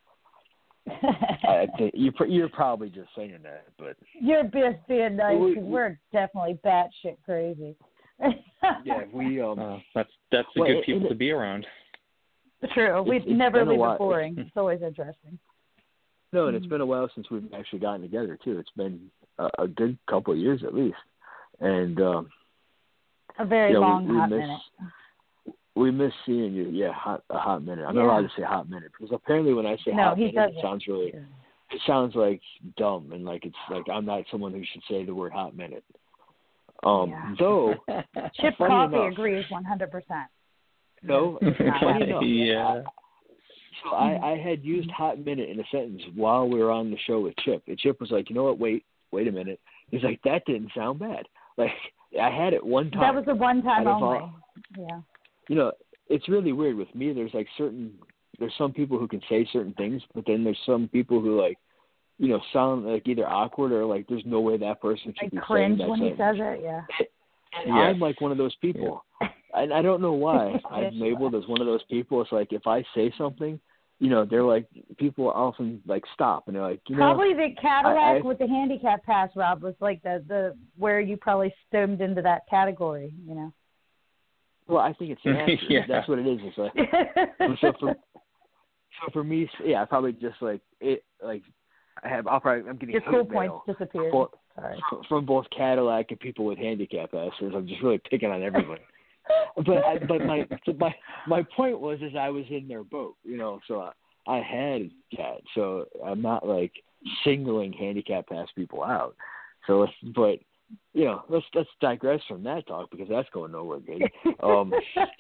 I think you're, you're probably just saying that, but you're just being nice because we, we're definitely batshit crazy. yeah, we. Um, uh, that's that's the well, good people it, to be around. True. We it's never leave it boring. It's, it's always interesting. No, and it's been a while since we've actually gotten together too. It's been a, a good couple of years at least, and. Um, A very yeah, long we, we hot miss, minute. We miss seeing you. Yeah, hot, a hot minute. I'm yeah. not allowed to say hot minute because apparently when I say no, hot he minute, doesn't. it sounds really, it sounds like dumb and like it's like I'm not someone who should say the word hot minute. Um, yeah. though Chip funny Coffee enough, agrees one hundred percent. No, funny enough, yeah. So I, I had used hot minute in a sentence while we were on the show with Chip, and Chip was like, you know what? Wait, wait a minute. He's like, that didn't sound bad. Like. I had it one time. That was the one time only. All, yeah. You know, it's really weird with me. There's like certain, there's some people who can say certain things, but then there's some people who like, you know, sound like either awkward or like there's no way that person should I be cringe saying that when sentence. he says it. Yeah. And yes. I'm like one of those people. Yeah. And I don't know why I'm labeled as one of those people. It's like if I say something, you know, they're like, people often like stop and they're like, you know. Probably the Cadillac I, I, with the handicap pass, Rob, was like the, the where you probably stemmed into that category, you know. Well, I think it's an answer. yeah. That's what it is. It's like, so for, so for me, yeah, probably just like it, like I have, I'll probably, I'm getting your cool hate points mail disappeared. for, Sorry. from both Cadillac and people with handicap passes. I'm just really picking on everybody. but I, but my so my my point was is I was in their boat, you know, so I, I had that, so I'm not like singling handicap pass people out. So, let's, but you know, let's let's digress from that talk because that's going nowhere good. Um,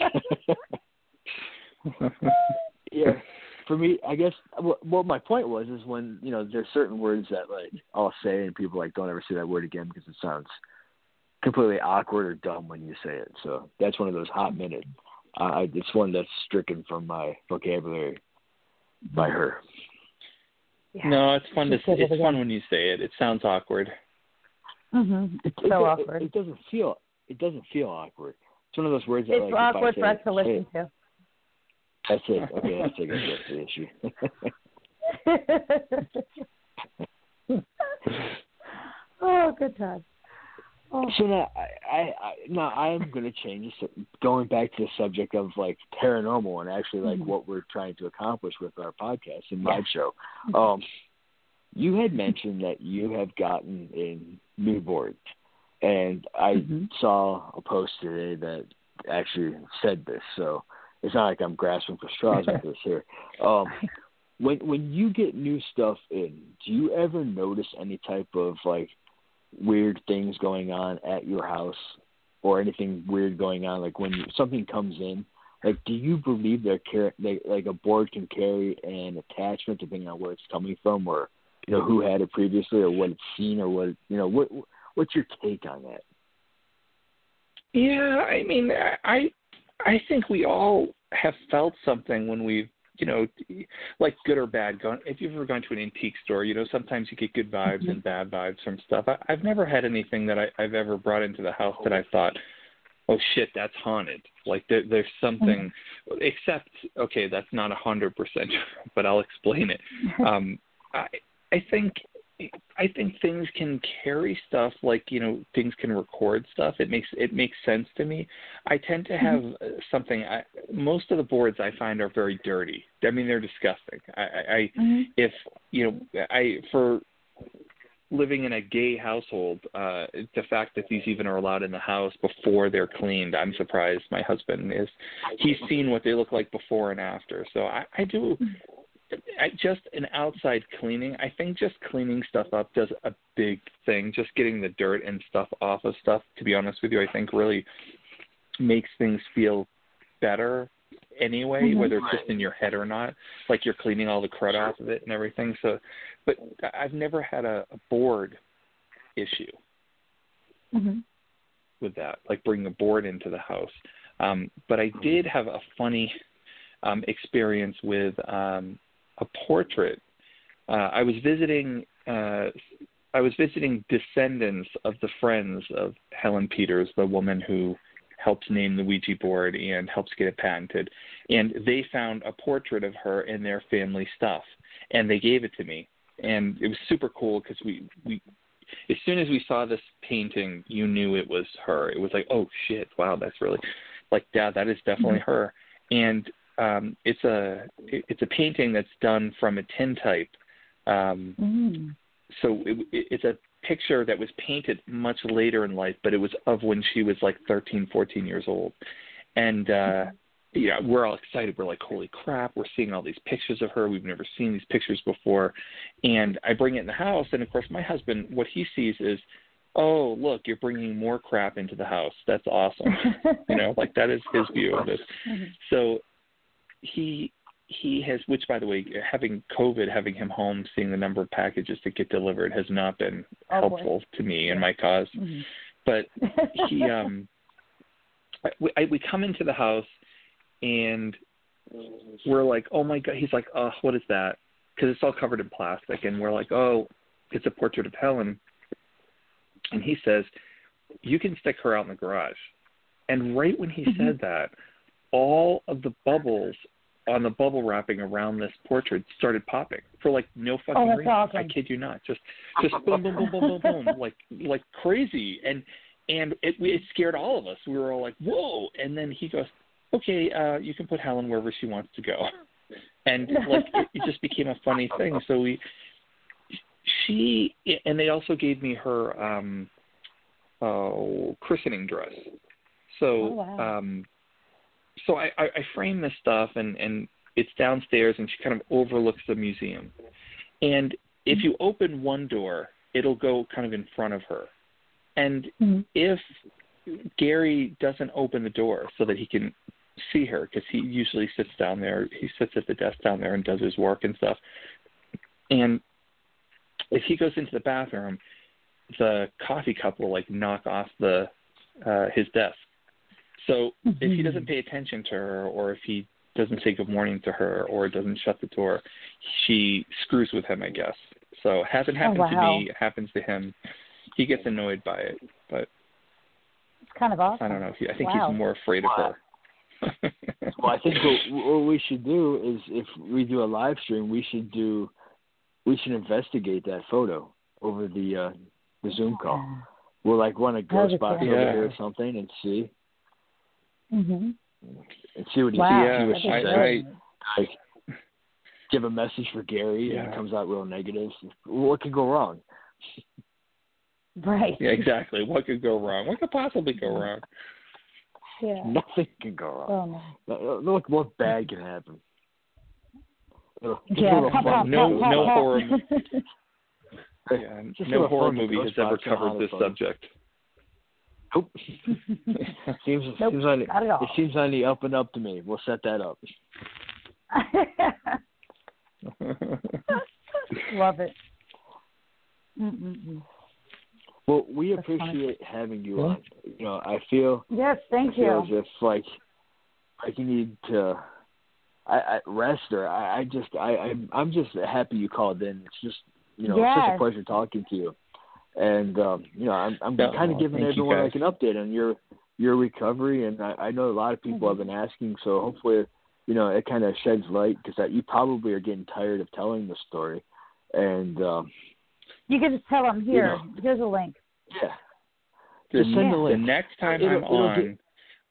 yeah, for me, I guess what, what my point was is when you know there's certain words that like I'll say and people like don't ever say that word again because it sounds completely awkward or dumb when you say it. So that's one of those hot minute. Uh, it's one that's stricken from my vocabulary by her. Yeah. No, it's fun to. It's fun when you say it. It sounds awkward. Mm-hmm. It's it, so it, awkward. It, it doesn't feel. It doesn't feel awkward. It's one of those words that it's like, awkward for us it, to listen hey, to. That's it. Okay, that's, I guess that's the issue. Oh, good time. Oh. So now, I, I, I now I am going to change this, going back to the subject of like paranormal and actually like mm-hmm. what we're trying to accomplish with our podcast and live show. Um, you had mentioned that you have gotten in new boards, and I mm-hmm. saw a post today that actually said this. So it's not like I'm grasping for straws with this here. Um, when when you get new stuff in, do you ever notice any type of like weird things going on at your house or anything weird going on, like when something comes in, like do you believe that car- they, like a board can carry an attachment depending on where it's coming from or you know who had it previously or what it's seen or what you know what what's your take on that? Yeah, I mean I I think we all have felt something when we've you know, like good or bad. Going, if you've ever gone to an antique store, you know, sometimes you get good vibes and bad vibes from stuff. I, I've never had anything that I, I've ever brought into the house that I thought, oh shit, that's haunted. Like there, there's something, except, okay, that's not a hundred percent, but I'll explain it. Um, I, I think, I think things can carry stuff like, you know, things can record stuff. It makes it makes sense to me. I tend to have mm-hmm. something. I, most of the boards I find are very dirty. I mean, they're disgusting. I, I mm-hmm. if you know, I for living in a gay household, uh, the fact that these even are allowed in the house before they're cleaned, I'm surprised. My husband is. He's seen what they look like before and after. So I, I do. I, just an outside cleaning, I think just cleaning stuff up does a big thing. Just getting the dirt and stuff off of stuff, to be honest with you, I think really makes things feel better anyway, mm-hmm. whether it's just in your head or not, like you're cleaning all the crud off of it and everything. So, but I've never had a, a board issue mm-hmm. with that, like bringing a board into the house. Um, but I did have a funny um, experience with um, a portrait. Uh, I was visiting. Uh, I was visiting descendants of the friends of Helen Peters, the woman who helps name the Ouija board and helps get it patented. And they found a portrait of her in their family stuff, and they gave it to me. And it was super cool because we, we, as soon as we saw this painting, you knew it was her. It was like, oh shit, wow, that's really, like, yeah, that is definitely mm-hmm. her. And Um, it's a it's a painting that's done from a tintype. Um, mm. So it, it's a picture that was painted much later in life, but it was of when she was like thirteen, fourteen years old. And uh, yeah, we're all excited. We're like, holy crap, we're seeing all these pictures of her. We've never seen these pictures before. And I bring it in the house, and of course my husband, what he sees is, oh, look, you're bringing more crap into the house. That's awesome. You know, like that is his view of it. So he he has, which by the way, having COVID, having him home, seeing the number of packages that get delivered has not been oh, helpful boy. to me and my cause. Mm-hmm. But he, um, we, I, we come into the house and we're like, oh my God, he's like, oh, what is that? Because it's all covered in plastic. And we're like, oh, it's a portrait of Helen. And he says, you can stick her out in the garage. And right when he mm-hmm. said that, all of the bubbles on the bubble wrapping around this portrait started popping for like no fucking oh, reason. Awesome. I kid you not. Just just boom, boom, boom, boom, boom, boom, like like crazy. And and it it scared all of us. We were all like, whoa. And then he goes, okay, uh, you can put Helen wherever she wants to go. and like it, it just became a funny thing. So we, she, and they also gave me her um, uh, christening dress. So, oh, wow. um, so I, I, I frame this stuff, and, and it's downstairs, and she kind of overlooks the museum. And if you open one door, it'll go kind of in front of her. And mm-hmm. if Gary doesn't open the door so that he can see her, because he usually sits down there, he sits at the desk down there and does his work and stuff. And if he goes into the bathroom, the coffee cup will like knock off the uh, his desk. So mm-hmm. if he doesn't pay attention to her, or if he doesn't say good morning to her, or doesn't shut the door, she screws with him, I guess. So it hasn't happened oh, wow. to me. It happens to him. He gets annoyed by it, but it's kind of awesome. I don't know. I think wow. he's more afraid of her. Well, I think what, what we should do is, if we do a live stream, we should do, we should investigate that photo over the uh, the Zoom call. We'll like run a ghost box yeah. over here or something and see, mm-hmm. and see what he wow. sees. Yeah, I, I, like, give a message for Gary, yeah. and it comes out real negative. What could go wrong? Right. Yeah, exactly. What could go wrong? What could possibly go wrong? Yeah. Nothing can go wrong. Oh, no. Look what bad can happen. Yeah. No, no horror. Yeah, Just no horror movie has ever covered this subject. Nope. seems nope, seems on, not at all. It seems on the up and up to me. We'll set that up. Love it. Mm-mm-mm. Well, we That's appreciate funny. having you on. You know, I feel yes, thank I feel you. as if like like you need to I, I rest, or I, I just I I'm, I'm just happy you called in. It's just you know yes. such a pleasure talking to you, and um, you know I'm I'm no, kind of giving everyone you, like an update on your your recovery, and I, I know a lot of people mm-hmm. have been asking, so hopefully you know it kind of sheds light, because you probably are getting tired of telling the story, and um, you can just tell them here. You know, here's a link. Yeah. The, Just send the link. The next time it'll, I'm it'll on, get...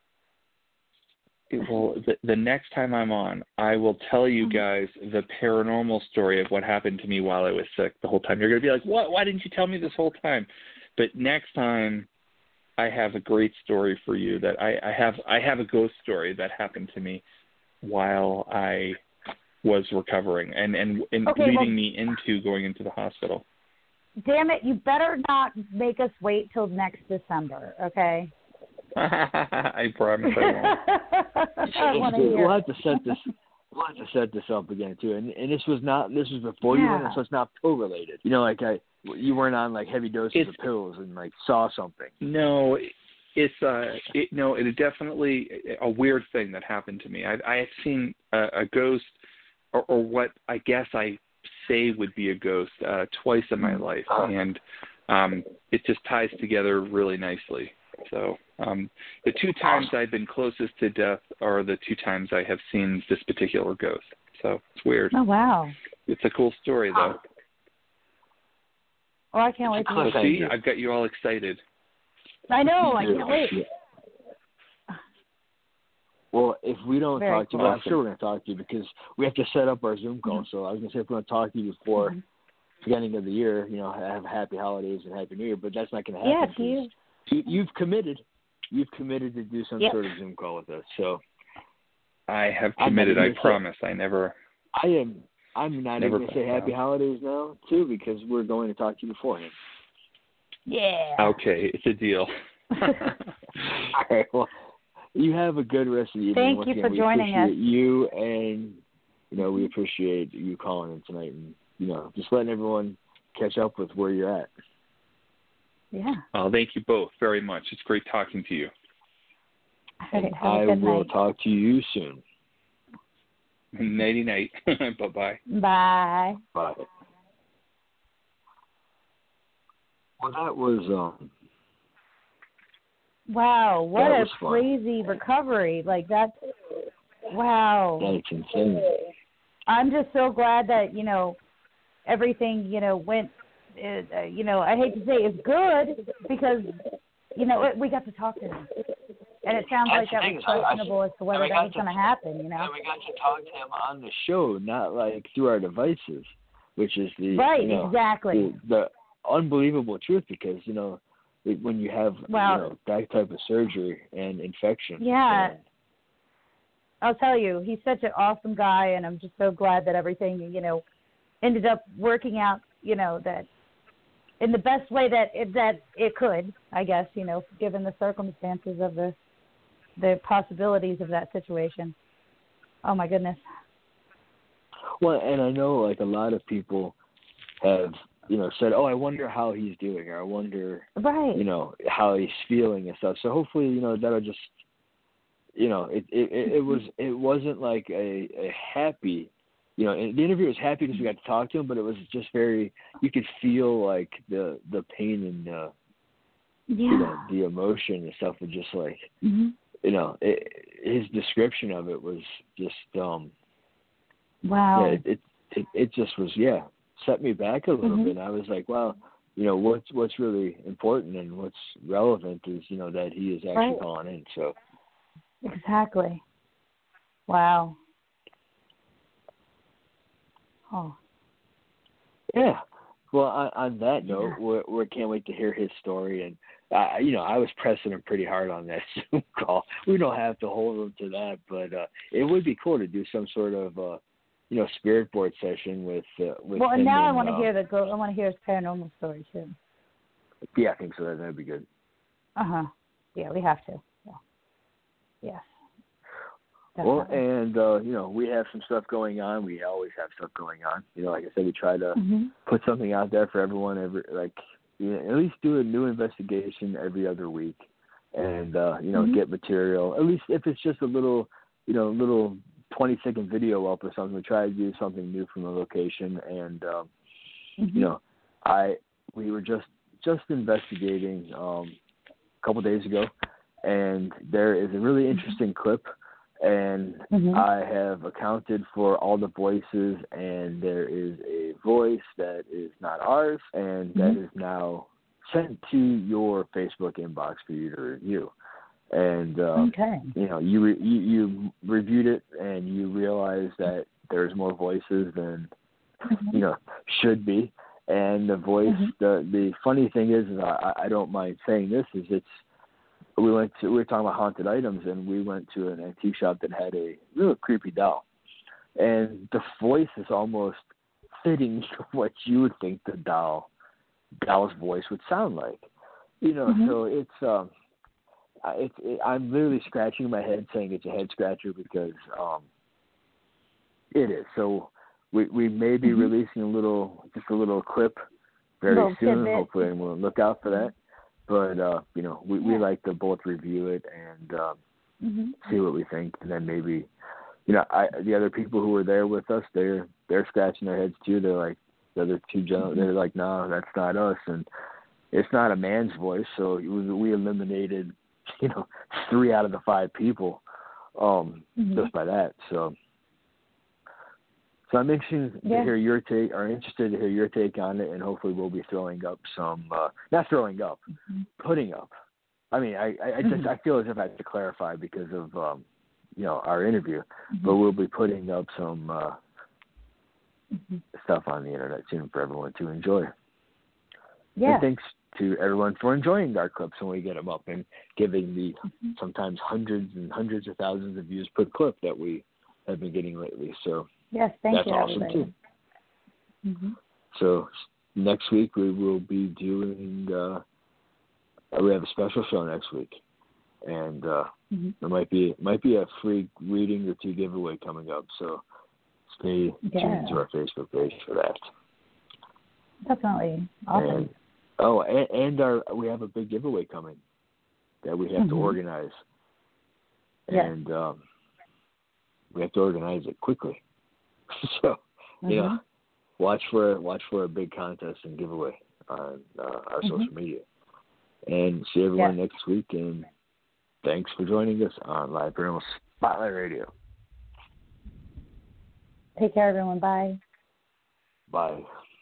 it will. The, the next time I'm on, I will tell you guys the paranormal story of what happened to me while I was sick. The whole time you're going to be like, "What? Why didn't you tell me this whole time?" But next time, I have a great story for you. That I, I have. I have a ghost story that happened to me while I was recovering, and and, and okay, leading well, me into going into the hospital. Damn it, you better not make us wait till next December, okay? I promise I won't. I wanna hear. We'll have to set this we'll have to set this up again too. And and this was not this was before yeah. you went, so it's not pill related. You know, like I you weren't on like heavy doses it's, of pills and like saw something. No, it's uh it no, it definitely a weird thing that happened to me. I I had seen a, a ghost, or, or what I guess I say would be a ghost uh, twice in my life, and um, it just ties together really nicely. So um, the two times I've been closest to death are the two times I have seen this particular ghost. So it's weird. Oh, wow. It's a cool story, though. Oh, I can't wait to hear it. See, I've got you all excited. I know. I can't wait. Well, if we don't Very talk to you, cool. well, I'm sure we're going to talk to you, because we have to set up our Zoom call. Mm-hmm. So I was going to say, if we're going to talk to you before mm-hmm. the beginning of the year, you know, have happy holidays and happy New Year, but that's not going to happen. Yeah, you. you. You've committed. You've committed to do some yep. sort of Zoom call with us. So I have committed. I promise. Say, I never. I am. I'm not even going to say happy holidays now, too, because we're going to talk to you beforehand. Yeah. Okay, it's a deal. All right. Well, you have a good rest of the evening. Thank Once you again, for we joining appreciate us. You and you know we appreciate you calling in tonight, and you know just letting everyone catch up with where you're at. Yeah. Oh, thank you both very much. It's great talking to you. Right, I will night. talk to you soon. Nighty night. Bye-bye. Bye. Bye. Well, that was um. Wow, what that a was fun. crazy recovery! Like that. Wow. That's insane. I'm just so glad that you know everything you know went. Uh, you know, I hate to say it's good, because you know we got to talk to him, and it sounds like that thing, was I, I, questionable as to whether that was going to happen, you know? And we got to talk to him on the show, not like through our devices, which is the right, you know, exactly the, the unbelievable truth. Because you know, it, when you have well, you know that type of surgery and infection, yeah. And, I'll tell you, he's such an awesome guy, and I'm just so glad that everything, you know, ended up working out, you know, that in the best way that it, that it could, I guess, you know, given the circumstances of the the possibilities of that situation. Oh, my goodness. Well, and I know, like, a lot of people have, you know, said, oh, I wonder how he's doing, or I wonder, right. you know, how he's feeling and stuff. So hopefully, you know, that'll just, you know, it it, it was it wasn't like a, a happy, you know, the interview was happy because we got to talk to him, but it was just very, you could feel like the the pain and uh, yeah. you know, the emotion and stuff was just like, mm-hmm. you know, it, his description of it was just, um, wow, yeah, it, it it it just was, yeah, set me back a little mm-hmm. bit. I was like, wow, you know, what's what's really important and what's relevant is, you know, that he is actually right. calling in. So exactly. Wow. Oh. Yeah. Well, on, on that note, yeah. we we can't wait to hear his story. And, uh, you know, I was pressing him pretty hard on that Zoom call. We don't have to hold him to that, but uh, it would be cool to do some sort of, uh, you know, spirit board session with uh, with well, him. and now and, I want to uh, hear the go. I want to hear his paranormal story too. Yeah, I think so. That would be good. Uh huh. Yeah, we have to. Yeah. Yes. Well, Definitely. and, uh, you know, we have some stuff going on. We always have stuff going on. You know, like I said, we try to mm-hmm. put something out there for everyone, every like, you know, at least do a new investigation every other week and, uh, you know, mm-hmm. get material. At least if it's just a little, you know, little twenty-second video up or something, we try to do something new from the location. And, um, mm-hmm. you know, I we were just, just investigating um, a couple days ago, and there is a really interesting mm-hmm. clip. And mm-hmm. I have accounted for all the voices, and there is a voice that is not ours, and that mm-hmm. is now sent to your Facebook inbox for you to review. And um, okay. you know, you, re- you you reviewed it, and you realize that there's more voices than mm-hmm. you know should be. And the voice, mm-hmm. the the funny thing is, is I, I don't mind saying this, is it's. We went to, we were talking about haunted items, and we went to an antique shop that had a real creepy doll. And the voice is almost fitting to what you would think the doll, doll's voice would sound like. You know, mm-hmm. so it's, um, it's, it, I'm literally scratching my head saying it's a head scratcher because, um, it is. So we, we may be mm-hmm. releasing a little, just a little clip very little soon. tidbit. Hopefully we'll look out for that. But, uh, you know, we, yeah. we like to both review it and um, mm-hmm. see what we think. And then maybe, you know, I, the other people who were there with us, they're they're scratching their heads too. They're like, the other two gentlemen, they're like, no, that's not us. And it's not a man's voice. So we, we eliminated, you know, three out of the five people um, mm-hmm. just by that. So. So I'm interested yeah. to hear your take, or interested to hear your take on it, and hopefully we'll be throwing up some, uh, not throwing up, mm-hmm. putting up. I mean, I, I, I just I feel as if I have to clarify because of um, you know our interview, mm-hmm. but we'll be putting up some uh, mm-hmm. stuff on the internet soon for everyone to enjoy. Yeah. And thanks to everyone for enjoying our clips when we get them up and giving the mm-hmm. sometimes hundreds and hundreds of thousands of views per clip that we have been getting lately. So. Yes, thank That's you. That's awesome, everybody. too. Mm-hmm. So next week we will be doing, uh, we have a special show next week. And uh, mm-hmm. there might be might be a free reading or two giveaway coming up. So stay yeah. tuned to our Facebook page for that. Definitely. Awesome. And, oh, and, and our we have a big giveaway coming that we have mm-hmm. to organize. Yes. And um, we have to organize it quickly. So, mm-hmm. you know, watch for watch for a big contest and giveaway on uh, our mm-hmm. social media. And see everyone yeah. next week. And thanks for joining us on Live Paranormal Spotlight Radio. Take care, everyone. Bye. Bye.